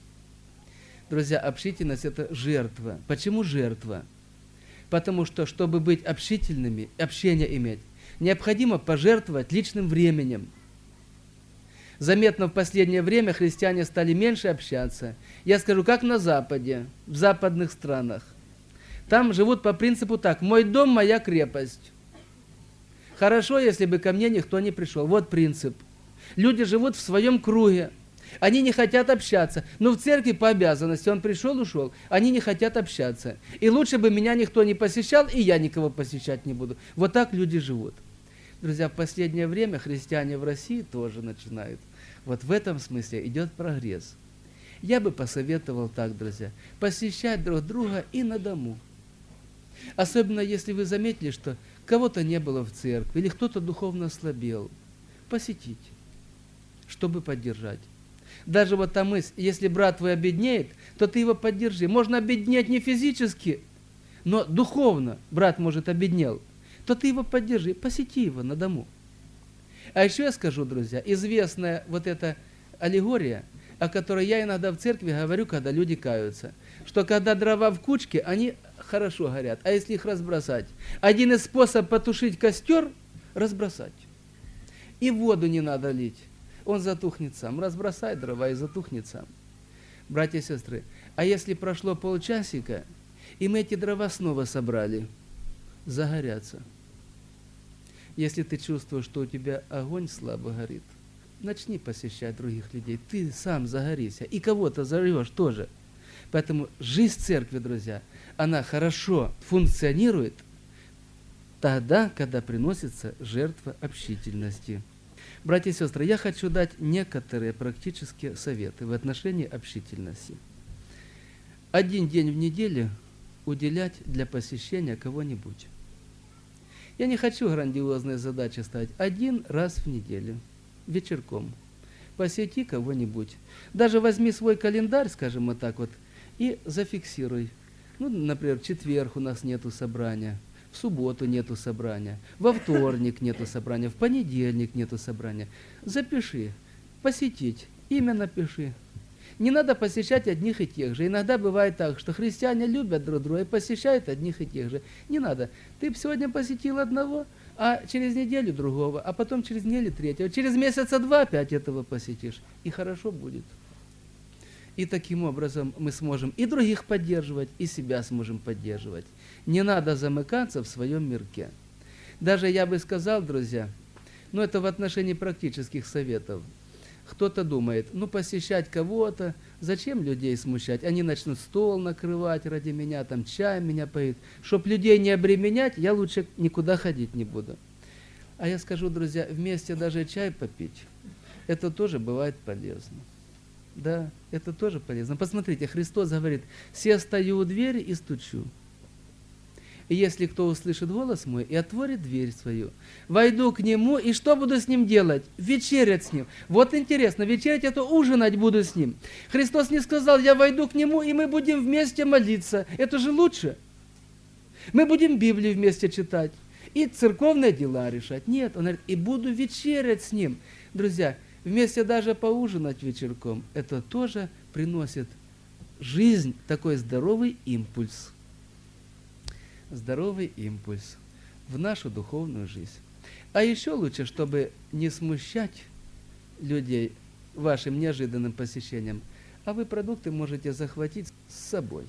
Друзья, общительность – это жертва. Почему жертва? Потому что, чтобы быть общительными, общение иметь, необходимо пожертвовать личным временем. Заметно в последнее время христиане стали меньше общаться. Я скажу, как на Западе, в западных странах. Там живут по принципу так: «Мой дом – моя крепость». Хорошо, если бы ко мне никто не пришел. Вот принцип. Люди живут в своем круге. Они не хотят общаться. Но в церкви по обязанности он пришел, ушел. Они не хотят общаться. И лучше бы меня никто не посещал, и я никого посещать не буду. Вот так люди живут. Друзья, в последнее время христиане в России тоже начинают. Вот в этом смысле идет прогресс. Я бы посоветовал так, друзья, посещать друг друга и на дому. Особенно если вы заметили, что кого-то не было в церкви, или кто-то духовно ослабел. Посетите, чтобы поддержать. Даже вот та мысль, если брат твой обеднеет, то ты его поддержи. Можно обеднеть не физически, но духовно брат, может, обеднел, то ты его поддержи, посети его на дому. А еще я скажу, друзья, известная вот эта аллегория, о которой я иногда в церкви говорю, когда люди каются, что когда дрова в кучке, они хорошо горят, а если их разбросать? Один из способов потушить костер – разбросать. И воду не надо лить, он затухнет сам. Разбросай дрова и затухнет сам. Братья и сестры, а если прошло полчасика, и мы эти дрова снова собрали, загорятся. Если ты чувствуешь, что у тебя огонь слабо горит, начни посещать других людей. Ты сам загорися. И кого-то зовешь тоже. Поэтому жизнь церкви, друзья, она хорошо функционирует тогда, когда приносится жертва общительности. Братья и сестры, я хочу дать некоторые практические советы в отношении общительности. Один день в неделю уделять для посещения кого-нибудь. Я не хочу грандиозные задачи ставить. Один раз в неделю, вечерком, посети кого-нибудь. Даже возьми свой календарь, скажем вот так вот, и зафиксируй. Ну, например, в четверг у нас нету собрания, в субботу нету собрания, во вторник нету собрания, в понедельник нету собрания. Запиши, посетить, имя напиши. Не надо посещать одних и тех же. Иногда бывает так, что христиане любят друг друга и посещают одних и тех же. Не надо. Ты сегодня посетил одного, а через неделю другого, а потом через неделю третьего. Через месяца два опять этого посетишь. И хорошо будет. И таким образом мы сможем и других поддерживать, и себя сможем поддерживать. Не надо замыкаться в своем мирке. Даже я бы сказал, друзья, но это в отношении практических советов. Кто-то думает, ну посещать кого-то, зачем людей смущать? Они начнут стол накрывать ради меня, там чай меня поют. Чтоб людей не обременять, я лучше никуда ходить не буду. А я скажу, друзья, вместе даже чай попить, это тоже бывает полезно. Да, это тоже полезно. Посмотрите, Христос говорит, «Се стою у двери и стучу. И если кто услышит голос мой и отворит дверь свою, войду к нему, и что буду с ним делать? Вечерять с ним». Вот интересно, вечерять это ужинать буду с ним. Христос не сказал, я войду к нему, и мы будем вместе молиться. Это же лучше. Мы будем Библию вместе читать и церковные дела решать. Нет, он говорит, и буду вечерять с ним. Друзья, вместе даже поужинать вечерком, это тоже приносит жизнь, такой здоровый импульс. Здоровый импульс в нашу духовную жизнь. А еще лучше, чтобы не смущать людей вашим неожиданным посещением, а вы продукты можете захватить с собой.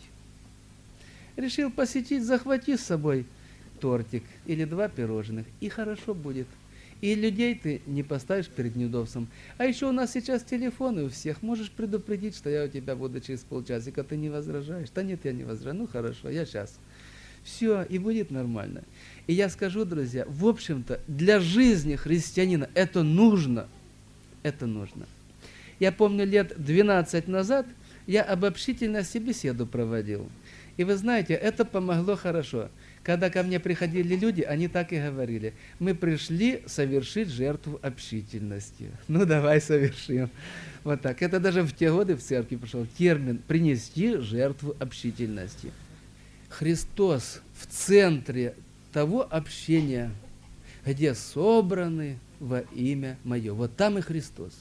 Решил посетить, захвати с собой тортик или два пирожных, и хорошо будет. И людей ты не поставишь перед неудобством. А еще у нас сейчас телефоны у всех. Можешь предупредить, что я у тебя буду через полчасика. Ты не возражаешь? Да нет, я не возражаю. Ну хорошо, я сейчас. Все, и будет нормально. И я скажу, друзья, в общем-то, для жизни христианина это нужно. Это нужно. Я помню, лет двенадцать назад я об общительности беседу проводил. И вы знаете, это помогло хорошо. Когда ко мне приходили люди, они так и говорили. Мы пришли совершить жертву общительности. Ну, давай совершим. Вот так. Это даже в те годы в церкви пошел термин «принести жертву общительности». Христос в центре того общения, где собраны во имя Мое. Вот там и Христос.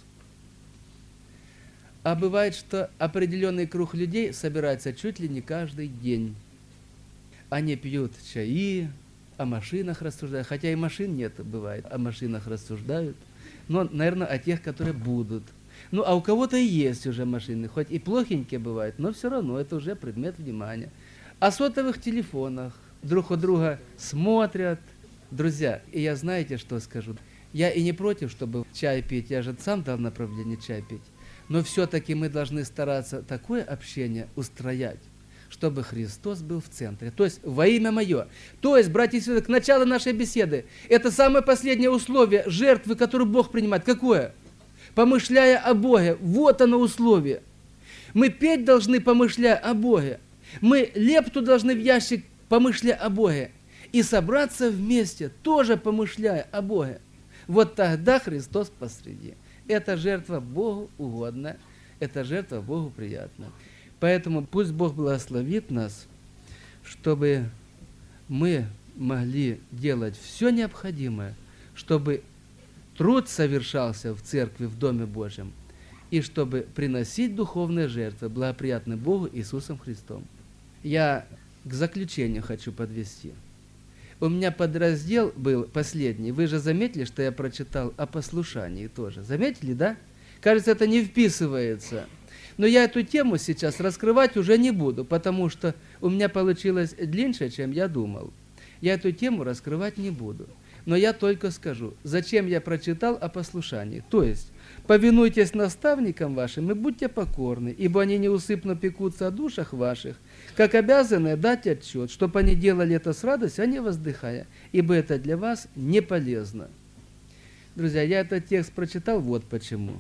А бывает, что определенный круг людей собирается чуть ли не каждый день. Они пьют чаи, о машинах рассуждают. Хотя и машин нет, бывает, о машинах рассуждают. Но, наверное, о тех, которые будут. Ну, а у кого-то и есть уже машины. Хоть и плохенькие бывают, но все равно это уже предмет внимания. О сотовых телефонах друг у друга смотрят. Друзья, и я знаете, что скажу? Я и не против, чтобы чай пить. Я же сам дал направление чай пить. Но все-таки мы должны стараться такое общение устроять, чтобы Христос был в центре. То есть во имя Мое. То есть, братья и сестры, к началу нашей беседы, это самое последнее условие жертвы, которую Бог принимает. Какое? Помышляя о Боге. Вот оно условие. Мы петь должны, помышляя о Боге. Мы лепту должны в ящик, помышляя о Боге. И собраться вместе, тоже помышляя о Боге. Вот тогда Христос посреди. Эта жертва Богу угодна. эта жертва Богу приятна. Поэтому пусть Бог благословит нас, чтобы мы могли делать все необходимое, чтобы труд совершался в церкви, в Доме Божьем, и чтобы приносить духовные жертвы, благоприятные Богу Иисусом Христом. Я к заключению хочу подвести. У меня подраздел был последний. Вы же заметили, что я прочитал о послушании тоже. Заметили, да? Кажется, это не вписывается. Но я эту тему сейчас раскрывать уже не буду, потому что у меня получилось длиннее, чем я думал. Я эту тему раскрывать не буду. Но я только скажу, зачем я прочитал о послушании. То есть, повинуйтесь наставникам вашим и будьте покорны, ибо они неусыпно пекутся о душах ваших, как обязаны дать отчет, чтобы они делали это с радостью, а не воздыхая, ибо это для вас не полезно. Друзья, я этот текст прочитал вот почему.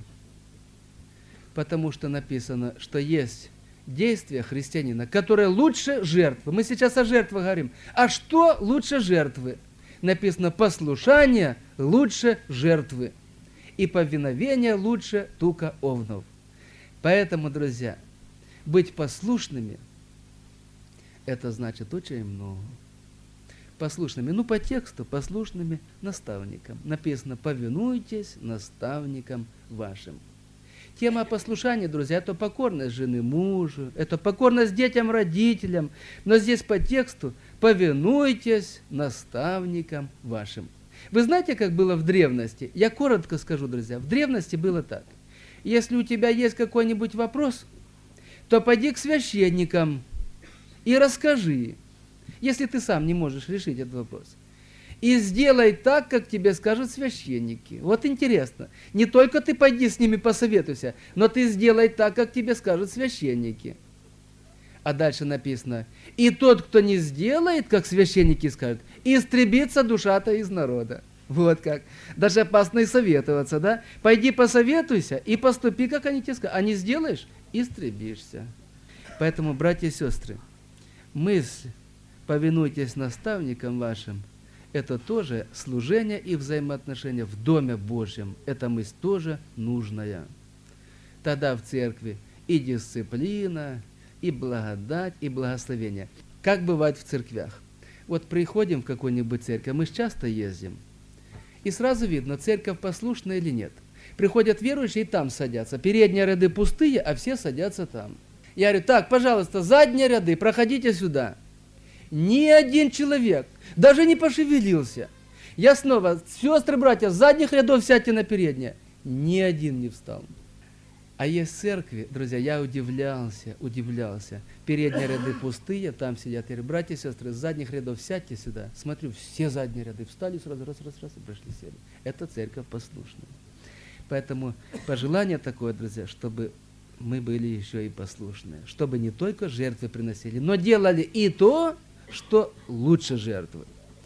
Потому что написано, что есть действия христианина, которые лучше жертвы. Мы сейчас о жертвах говорим. А что лучше жертвы? Написано, послушание лучше жертвы, и повиновение лучше тука овнов. Поэтому, друзья, быть послушными, это значит очень много. Послушными, ну по тексту, послушными наставникам. Написано, повинуйтесь наставникам вашим. Тема послушания, друзья, это покорность жены мужу, это покорность детям, родителям. Но здесь по тексту повинуйтесь наставникам вашим. Вы знаете, как было в древности? Я коротко скажу, друзья. В древности было так. Если у тебя есть какой-нибудь вопрос, то пойди к священникам и расскажи, если ты сам не можешь решить этот вопрос. И сделай так, как тебе скажут священники. Вот интересно. Не только ты пойди с ними посоветуйся, но ты сделай так, как тебе скажут священники. А дальше написано, и тот, кто не сделает, как священники скажут, истребится душа-то из народа. Вот как. Даже опасно и советоваться, да? Пойди посоветуйся и поступи, как они тебе скажут. А не сделаешь, истребишься. Поэтому, братья и сестры, мысль «повинуйтесь наставникам вашим» — это тоже служение и взаимоотношения в Доме Божьем. Эта мысль тоже нужная. Тогда в церкви и дисциплина, и благодать, и благословение. Как бывает в церквях? Вот приходим в какую-нибудь церковь, мы же часто ездим, и сразу видно, церковь послушная или нет. Приходят верующие и там садятся. Передние ряды пустые, а все садятся там. Я говорю, так, пожалуйста, задние ряды, проходите сюда. Ни один человек даже не пошевелился. Я снова, сестры, братья, с задних рядов сядьте на передние. Ни один не встал. А есть церкви, друзья, я удивлялся, удивлялся. Передние ряды пустые, там сидят. Я говорю, братья и сестры, с задних рядов сядьте сюда. Смотрю, все задние ряды встали, сразу раз, раз, раз, и прошли, сели. Это церковь послушная. Поэтому пожелание такое, друзья, чтобы мы были еще и послушные. Чтобы не только жертвы приносили, но делали и то, что лучше жертвы.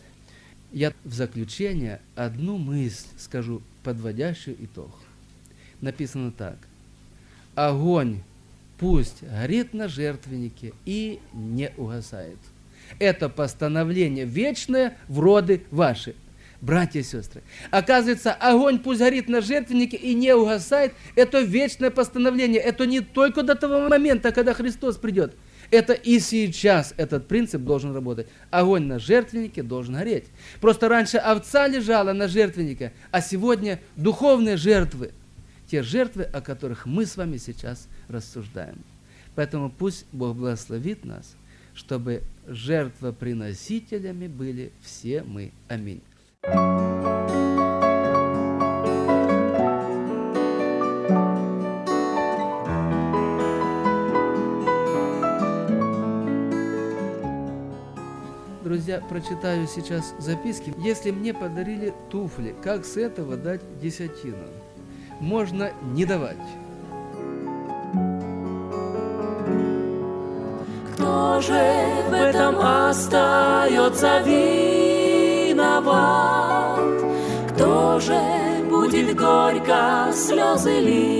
Я в заключение одну мысль скажу, подводящую итог. Написано так. Огонь пусть горит на жертвеннике и не угасает. Это постановление вечное в роды ваши. Братья и сестры, оказывается, огонь пусть горит на жертвеннике и не угасает. Это вечное постановление. Это не только до того момента, когда Христос придет. Это и сейчас этот принцип должен работать. Огонь на жертвеннике должен гореть. Просто раньше овца лежала на жертвеннике, а сегодня духовные жертвы. Те жертвы, о которых мы с вами сейчас рассуждаем. Поэтому пусть Бог благословит нас, чтобы жертвоприносителями были все мы. Аминь. Друзья, прочитаю сейчас записки. Если мне подарили туфли, как с этого дать десятину? Можно не давать. Кто же в этом остается виноват? Кто же будет горько слезы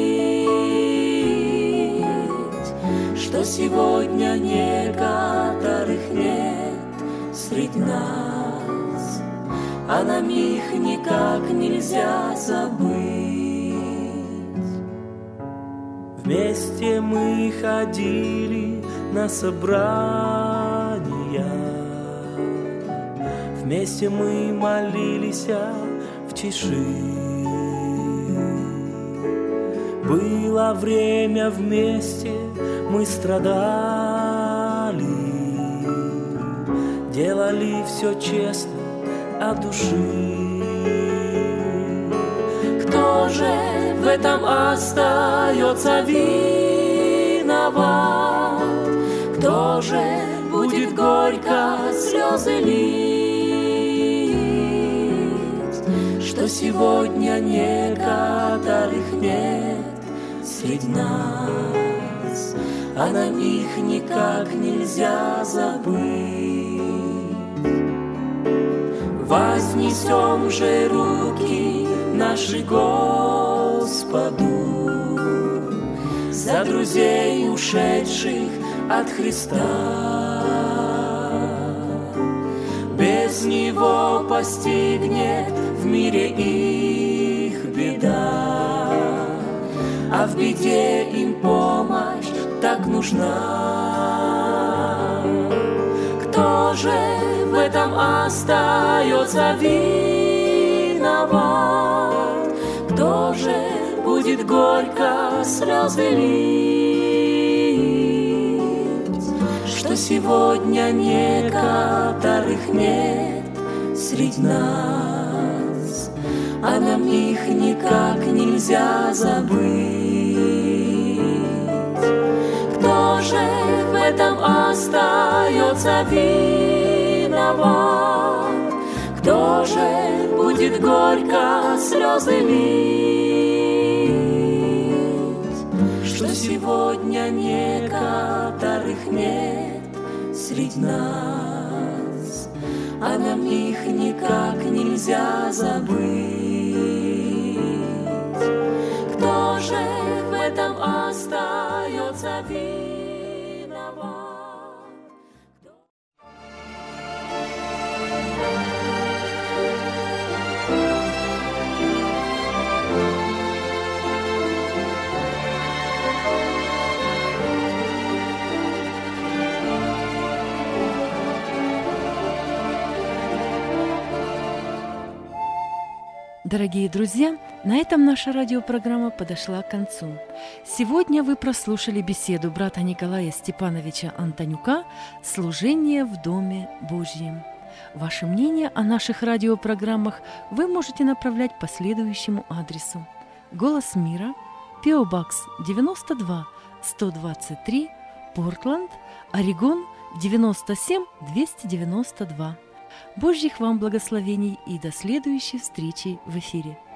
лить, что сегодня некоторых нет среди нас, а нам их никак нельзя забыть. Вместе мы ходили на собрания, вместе мы молились в тиши. Было время вместе, мы страдали, делали все честно от души. Кто же в этом остается виноват? Кто же будет горько слезы лить, что сегодня некоторых нет среди нас, а нам их никак нельзя забыть. Вознесем же руки наши Господу за друзей, ушедших от Христа. Без Него постигнет в мире их беда, а в беде им помощь так нужна. Кто же в этом остается виноват? Кто же будет горько слезы лить, что сегодня некоторых нет среди нас, а нам их никак нельзя забыть? Кто же в этом остается виноват? Кто же будет горько слезы лить, что сегодня некоторых нет среди нас, а нам их никак нельзя забыть? Кто же в этом остается виноват? Дорогие друзья, на этом наша радиопрограмма подошла к концу. Сегодня вы прослушали беседу брата Николая Степановича Антонюка «Служение в Доме Божьем». Ваше мнение о наших радиопрограммах вы можете направлять по следующему адресу: «Голос мира», пэ о Бокс девяносто два сто двадцать три, Портленд, Орегон девяносто семь двести девяносто два. Божьих вам благословений и до следующей встречи в эфире.